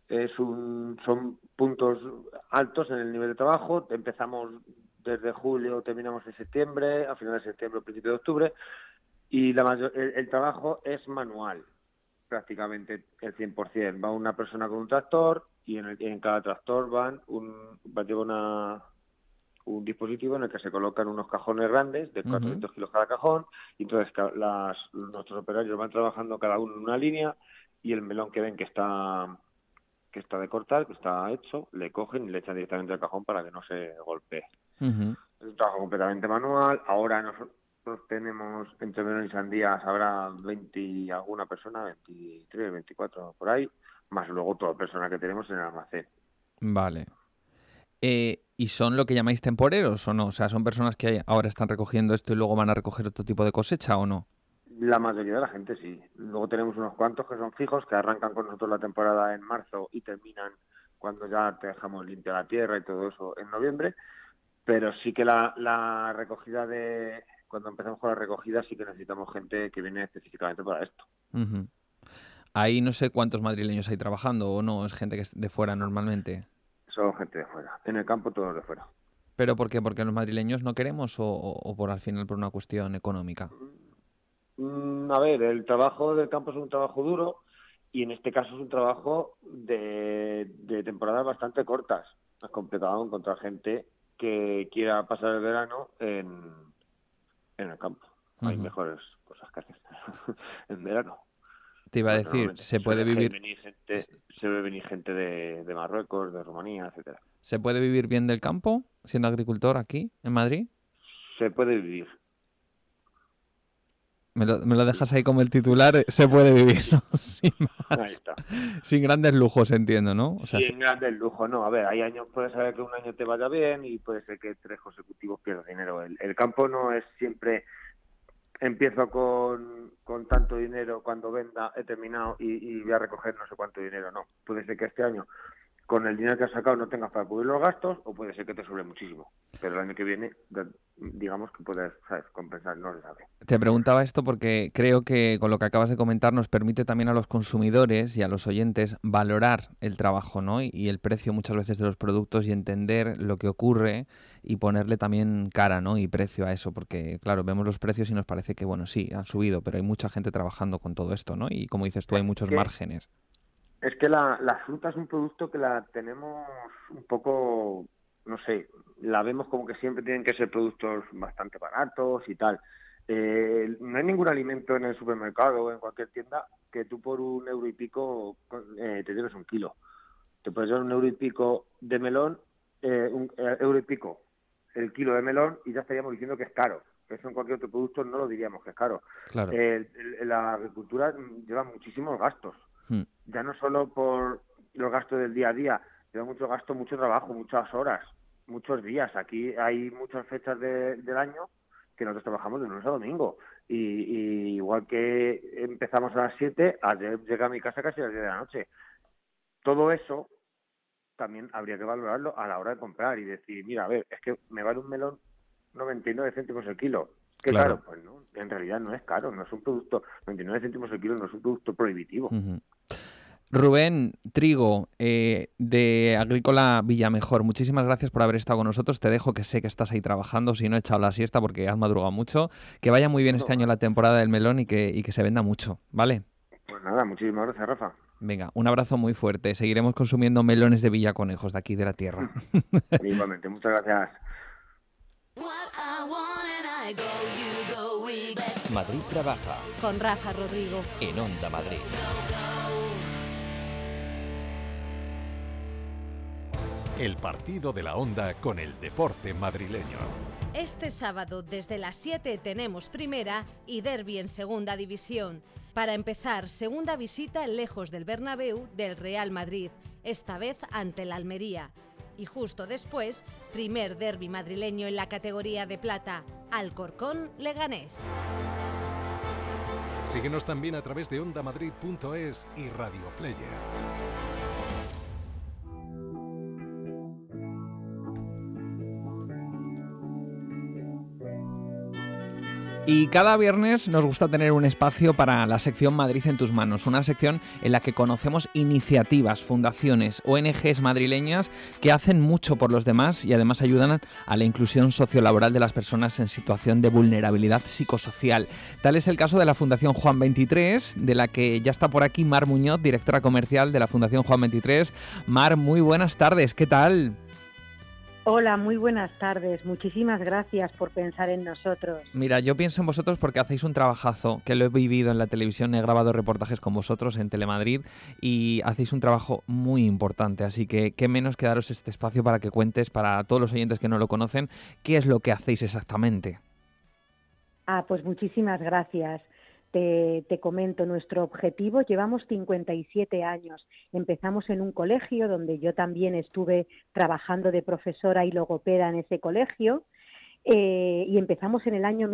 Son puntos altos en el nivel de trabajo. Empezamos desde julio, terminamos en septiembre, a finales de septiembre, principio de octubre, y el trabajo es manual, prácticamente el 100%. Va una persona con un tractor y en cada tractor lleva un dispositivo en el que se colocan unos cajones grandes de 400 kilos cada cajón, y entonces nuestros operarios van trabajando cada uno en una línea, y el melón que ven que está de cortar, que está hecho, le cogen y le echan directamente al cajón para que no se golpee. Uh-huh. Es un trabajo completamente manual. Ahora nosotros tenemos, entre melón y sandías, habrá 20 y alguna persona, 23, 24 por ahí, más luego toda persona que tenemos en el almacén. Vale. ¿Y son lo que llamáis temporeros o no? O sea, ¿son personas que ahora están recogiendo esto y luego van a recoger otro tipo de cosecha o no? La mayoría de la gente sí. Luego tenemos unos cuantos que son fijos, que arrancan con nosotros la temporada en marzo y terminan cuando ya te dejamos limpia la tierra y todo eso en noviembre. Pero sí que la recogida cuando empezamos con la recogida sí que necesitamos gente que viene específicamente para esto. Uh-huh. Ahí no sé cuántos madrileños hay trabajando o no, es gente que es de fuera normalmente. Son gente de fuera. En el campo todos de fuera. ¿Pero por qué? ¿Porque los madrileños no queremos o al final por una cuestión económica? A ver, el trabajo del campo es un trabajo duro y en este caso es un trabajo de temporadas bastante cortas. Es complicado encontrar gente que quiera pasar el verano en el campo. Uh-huh. Hay mejores cosas que hacer en verano. Te iba a decir, se puede vivir... Se ve venir gente de Marruecos, de Rumanía, etcétera. ¿Se puede vivir bien del campo siendo agricultor aquí, en Madrid? Se puede vivir. Me lo dejas ahí como el titular, se puede vivir, ¿no? Sin más. Ahí está. Sin grandes lujos, entiendo, ¿no? O sea, sin grandes lujos, no. A ver, hay años, puede ser que un año te vaya bien y puede ser que 3 consecutivos pierdas dinero. El campo no es siempre... Empiezo con tanto dinero, cuando venda he terminado y voy a recoger no sé cuánto dinero. No, puede ser que este año con el dinero que has sacado no tengas para cubrir los gastos, o puede ser que te sobre muchísimo. Pero el año que viene, digamos que puedes, ¿sabes?, compensar, no se sabe. Te preguntaba esto porque creo que con lo que acabas de comentar nos permite también a los consumidores y a los oyentes valorar el trabajo, ¿no? Y el precio muchas veces de los productos y entender lo que ocurre y ponerle también cara, ¿no? Y precio a eso, porque claro, vemos los precios y nos parece que, bueno, sí, han subido, pero hay mucha gente trabajando con todo esto, ¿no? Y como dices tú, hay muchos márgenes. Es que la fruta es un producto que la tenemos un poco, no sé, la vemos como que siempre tienen que ser productos bastante baratos y tal. No hay ningún alimento en el supermercado o en cualquier tienda que tú por €1 y pico te lleves un kilo. Te puedes llevar €1 y pico de melón, €1 y pico el kilo de melón, y ya estaríamos diciendo que es caro. Eso en cualquier otro producto no lo diríamos que es caro. Claro. La agricultura lleva muchísimos gastos. Ya no solo por los gastos del día a día, lleva mucho gasto, mucho trabajo, muchas horas, muchos días. Aquí hay muchas fechas del año que nosotros trabajamos de lunes a domingo. Y igual que empezamos a las 7, ayer llegué a mi casa casi a las 10 de la noche. Todo eso también habría que valorarlo a la hora de comprar y decir, mira, a ver, es que me vale un melón 99 céntimos el kilo. ¿Qué claro? Pues no, en realidad no es caro, no es un producto, 99 céntimos el kilo no es un producto prohibitivo. Uh-huh. Rubén Trigo, de Agrícola Villamejor, muchísimas gracias por haber estado con nosotros. Te dejo, que sé que estás ahí trabajando, si no he echado la siesta porque has madrugado mucho. Que vaya muy bien este año la temporada del melón y que se venda mucho, ¿vale? Pues nada, muchísimas gracias, Rafa. Venga, un abrazo muy fuerte. Seguiremos consumiendo melones de Villaconejos, de aquí de la tierra. Igualmente, muchas gracias. Madrid trabaja. Con Rafa Rodrigo. En Onda Madrid. El partido de la Onda con el deporte madrileño. Este sábado desde las 7 tenemos primera y derbi en segunda división. Para empezar, segunda visita lejos del Bernabéu del Real Madrid, esta vez ante el Almería. Y justo después, primer derbi madrileño en la categoría de plata, Alcorcón-Leganés. Síguenos también a través de ondamadrid.es y Radio Player. Y cada viernes nos gusta tener un espacio para la sección Madrid en tus manos, una sección en la que conocemos iniciativas, fundaciones, ONGs madrileñas que hacen mucho por los demás y además ayudan a la inclusión sociolaboral de las personas en situación de vulnerabilidad psicosocial. Tal es el caso de la Fundación Juan 23, de la que ya está por aquí Mar Muñoz, directora comercial de la Fundación Juan 23. Mar, muy buenas tardes, ¿qué tal? Hola, muy buenas tardes. Muchísimas gracias por pensar en nosotros. Mira, yo pienso en vosotros porque hacéis un trabajazo, que lo he vivido en la televisión, he grabado reportajes con vosotros en Telemadrid y hacéis un trabajo muy importante. Así que qué menos que daros este espacio para que cuentes, para todos los oyentes que no lo conocen, qué es lo que hacéis exactamente. Pues muchísimas gracias. Te comento, nuestro objetivo, llevamos 57 años. Empezamos en un colegio donde yo también estuve trabajando de profesora y logopeda en ese colegio y empezamos en el año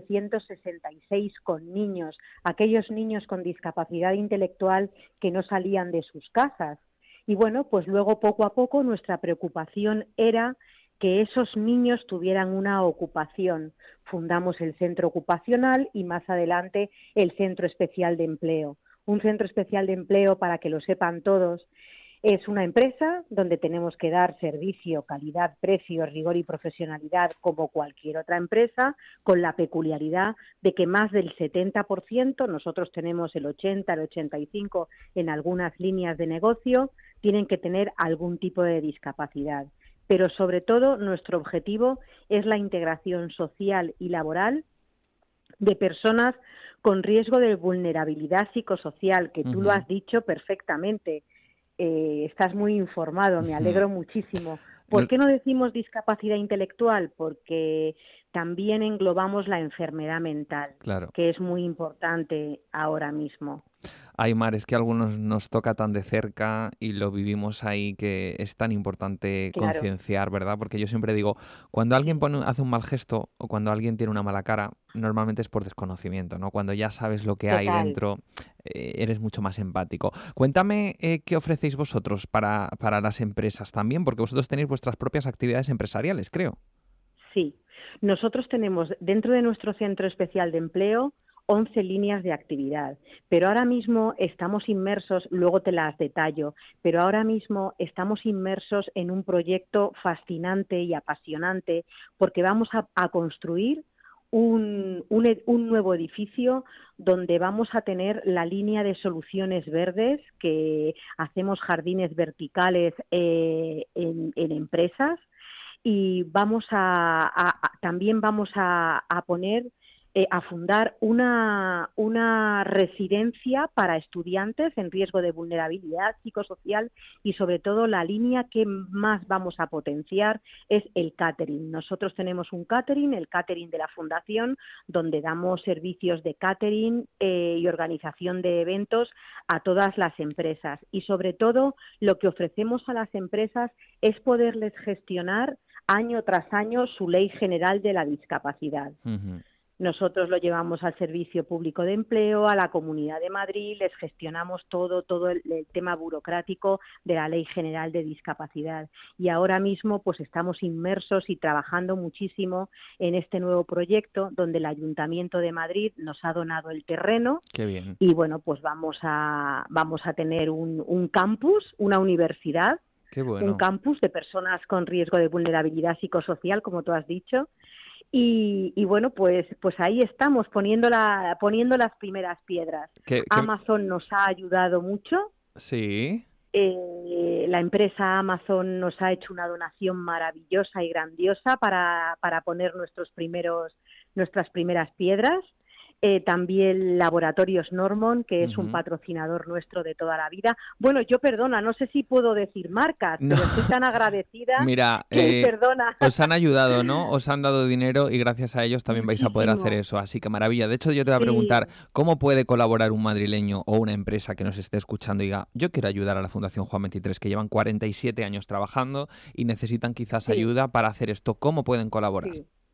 1966 con niños, aquellos niños con discapacidad intelectual que no salían de sus casas. Y bueno, pues luego poco a poco nuestra preocupación era que esos niños tuvieran una ocupación. Fundamos el centro ocupacional y más adelante el centro especial de empleo. Un centro especial de empleo, para que lo sepan todos, es una empresa donde tenemos que dar servicio, calidad, precio, rigor y profesionalidad como cualquier otra empresa, con la peculiaridad de que más del 70%, nosotros tenemos el 80, el 85 en algunas líneas de negocio, tienen que tener algún tipo de discapacidad. Pero sobre todo nuestro objetivo es la integración social y laboral de personas con riesgo de vulnerabilidad psicosocial, que tú lo has dicho perfectamente. Estás muy informado, me alegro muchísimo. ¿Por qué no decimos discapacidad intelectual? Porque también englobamos la enfermedad mental, claro, que es muy importante ahora mismo. Ay, Mar, es que a algunos nos toca tan de cerca y lo vivimos ahí, que es tan importante concienciar, ¿verdad? Porque yo siempre digo, cuando alguien hace un mal gesto o cuando alguien tiene una mala cara, normalmente es por desconocimiento, ¿no? Cuando ya sabes lo que hay dentro, eres mucho más empático. Cuéntame qué ofrecéis vosotros para las empresas también, porque vosotros tenéis vuestras propias actividades empresariales, creo. Sí, nosotros tenemos dentro de nuestro centro especial de empleo 11 líneas de actividad, pero ahora mismo estamos inmersos, luego te las detallo, pero ahora mismo estamos inmersos en un proyecto fascinante y apasionante porque vamos a construir un nuevo edificio donde vamos a tener la línea de soluciones verdes, que hacemos jardines verticales en empresas, y también vamos a poner a fundar una residencia para estudiantes en riesgo de vulnerabilidad psicosocial, y sobre todo la línea que más vamos a potenciar es el catering. Nosotros tenemos un catering, el catering de la Fundación, donde damos servicios de catering y organización de eventos a todas las empresas, y sobre todo lo que ofrecemos a las empresas es poderles gestionar año tras año su ley general de la discapacidad. Nosotros lo llevamos al Servicio Público de Empleo, a la Comunidad de Madrid, les gestionamos todo el tema burocrático de la Ley General de Discapacidad. Y ahora mismo pues estamos inmersos y trabajando muchísimo en este nuevo proyecto donde el Ayuntamiento de Madrid nos ha donado el terreno. Qué bien. Y bueno, pues vamos a tener un campus, una universidad, Qué bueno. un campus de personas con riesgo de vulnerabilidad psicosocial, como tú has dicho. Y bueno, pues ahí estamos poniendo las primeras piedras. Amazon nos ha ayudado mucho. Sí. La empresa Amazon nos ha hecho una donación maravillosa y grandiosa para poner nuestras primeras piedras. También Laboratorios Normon, que es un patrocinador nuestro de toda la vida. Bueno, yo perdona, no sé si puedo decir marcas, pero estoy tan agradecida. Mira, perdona. Os han ayudado, ¿no? Os han dado dinero y gracias a ellos también vais a poder hacer eso. Así que maravilla. De hecho, yo te voy a preguntar, ¿cómo puede colaborar un madrileño o una empresa que nos esté escuchando y diga, yo quiero ayudar a la Fundación Juan 23, que llevan 47 años trabajando y necesitan quizás ayuda para hacer esto? ¿Cómo pueden colaborar?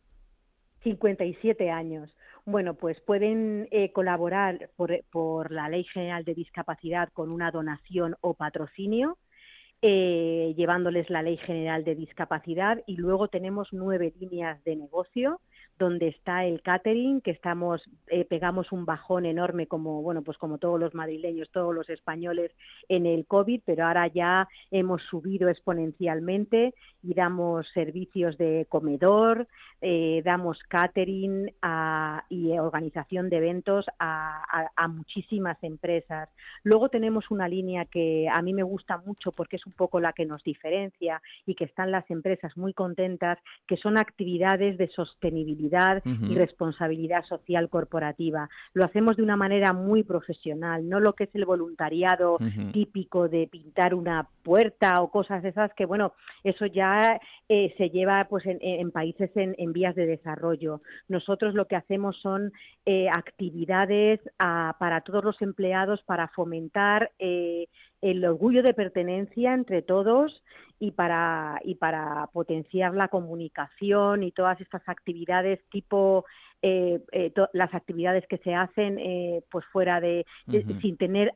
57 años. Bueno, pues pueden colaborar por la Ley General de Discapacidad con una donación o patrocinio, llevándoles la Ley General de Discapacidad, y luego tenemos 9 líneas de negocio donde está el catering, que pegamos un bajón enorme como todos los madrileños, todos los españoles en el COVID, pero ahora ya hemos subido exponencialmente y damos servicios de comedor, damos catering y organización de eventos a muchísimas empresas. Luego tenemos una línea que a mí me gusta mucho porque es un poco la que nos diferencia y que están las empresas muy contentas, que son actividades de sostenibilidad y responsabilidad social corporativa. Lo hacemos de una manera muy profesional, no lo que es el voluntariado típico de pintar una puerta o cosas de esas, que bueno, eso ya se lleva pues en países en vías de desarrollo. Nosotros lo que hacemos son actividades para todos los empleados para fomentar el orgullo de pertenencia entre todos y para potenciar la comunicación y todas estas actividades tipo las actividades que se hacen pues fuera sin tener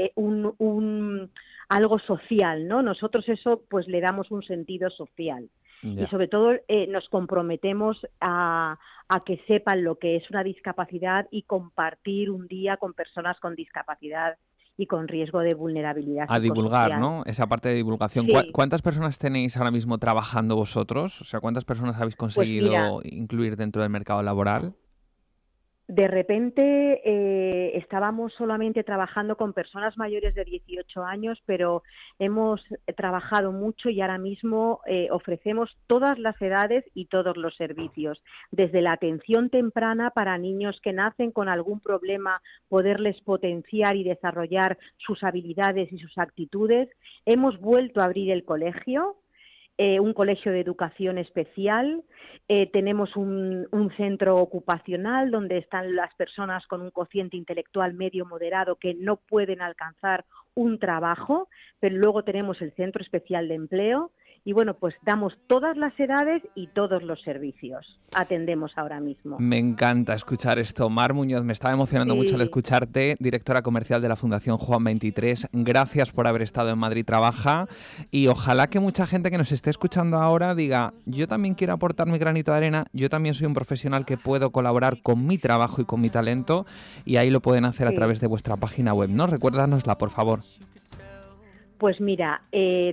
algo social, ¿no? Nosotros eso pues le damos un sentido social. Y sobre todo nos comprometemos a que sepan lo que es una discapacidad y compartir un día con personas con discapacidad y con riesgo de vulnerabilidad psicosocial. A divulgar, ¿no? Esa parte de divulgación. Sí. ¿Cuántas personas tenéis ahora mismo trabajando vosotros? O sea, ¿cuántas personas habéis conseguido incluir dentro del mercado laboral? De repente estábamos solamente trabajando con personas mayores de 18 años, pero hemos trabajado mucho y ahora mismo ofrecemos todas las edades y todos los servicios. Desde la atención temprana para niños que nacen con algún problema, poderles potenciar y desarrollar sus habilidades y sus actitudes. Hemos vuelto a abrir el colegio. Un colegio de educación especial, tenemos un centro ocupacional donde están las personas con un cociente intelectual medio moderado que no pueden alcanzar un trabajo, pero luego tenemos el centro especial de empleo y bueno, pues damos todas las edades y todos los servicios. Atendemos ahora mismo. Me encanta escuchar esto. Mar Muñoz, me estaba emocionando mucho al escucharte, directora comercial de la Fundación Juan 23. Gracias por haber estado en Madrid Trabaja y ojalá que mucha gente que nos esté escuchando ahora diga, yo también quiero aportar mi granito de arena, yo también soy un profesional que puedo colaborar con mi trabajo y con mi talento, y ahí lo pueden hacer a través de vuestra página web, ¿no? Recuérdanosla, por favor. Pues mira,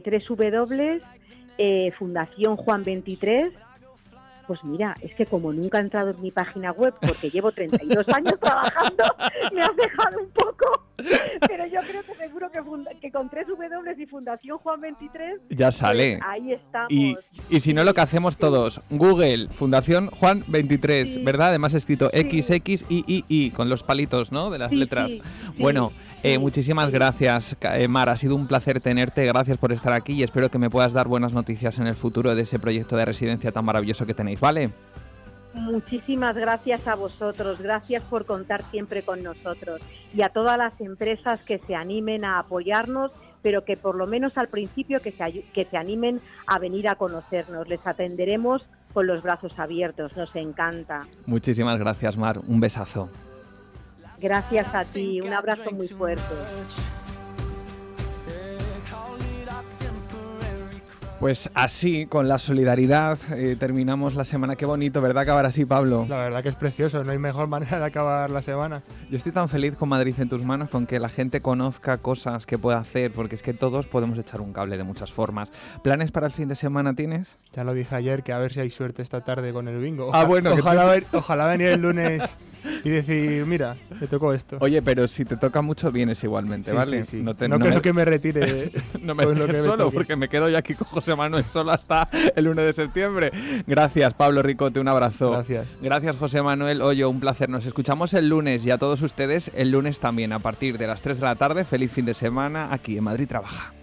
Fundación Juan 23, pues mira, es que como nunca he entrado en mi página web porque llevo 32 años trabajando, me has dejado un poco, pero yo creo que seguro que con 3 W y Fundación Juan 23 ya sale. Pues ahí estamos. Y si no, lo que hacemos todos, Google, Fundación Juan 23, ¿verdad? Además escrito XXIII con los palitos, ¿no? De las letras. Bueno, muchísimas gracias, Mar, ha sido un placer tenerte, gracias por estar aquí y espero que me puedas dar buenas noticias en el futuro de ese proyecto de residencia tan maravilloso que tenéis, ¿vale? Muchísimas gracias a vosotros, gracias por contar siempre con nosotros y a todas las empresas que se animen a apoyarnos, pero que por lo menos al principio que se animen a venir a conocernos. Les atenderemos con los brazos abiertos, nos encanta. Muchísimas gracias, Mar. Un besazo. Gracias a ti, un abrazo muy fuerte. Pues así, con la solidaridad, terminamos la semana. Qué bonito, ¿verdad? Acabar así, Pablo. La verdad que es precioso, no hay mejor manera de acabar la semana. Yo estoy tan feliz con Madrid en tus manos, con que la gente conozca cosas que puede hacer, porque es que todos podemos echar un cable de muchas formas. ¿Planes para el fin de semana tienes? Ya lo dije ayer, que a ver si hay suerte esta tarde con el bingo. Bueno. Ojalá venir el lunes y decir, mira, me tocó esto. Oye, pero si te toca mucho, vienes igualmente, ¿vale? Sí. No creo que me retire. No me dejes solo, porque me quedo yo aquí con José Manuel solo hasta el 1 de septiembre. Gracias, Pablo Ricote, un abrazo. Gracias, José Manuel. Oye, un placer. Nos escuchamos el lunes y a todos ustedes el lunes también a partir de las 3 de la tarde. Feliz fin de semana aquí en Madrid Trabaja.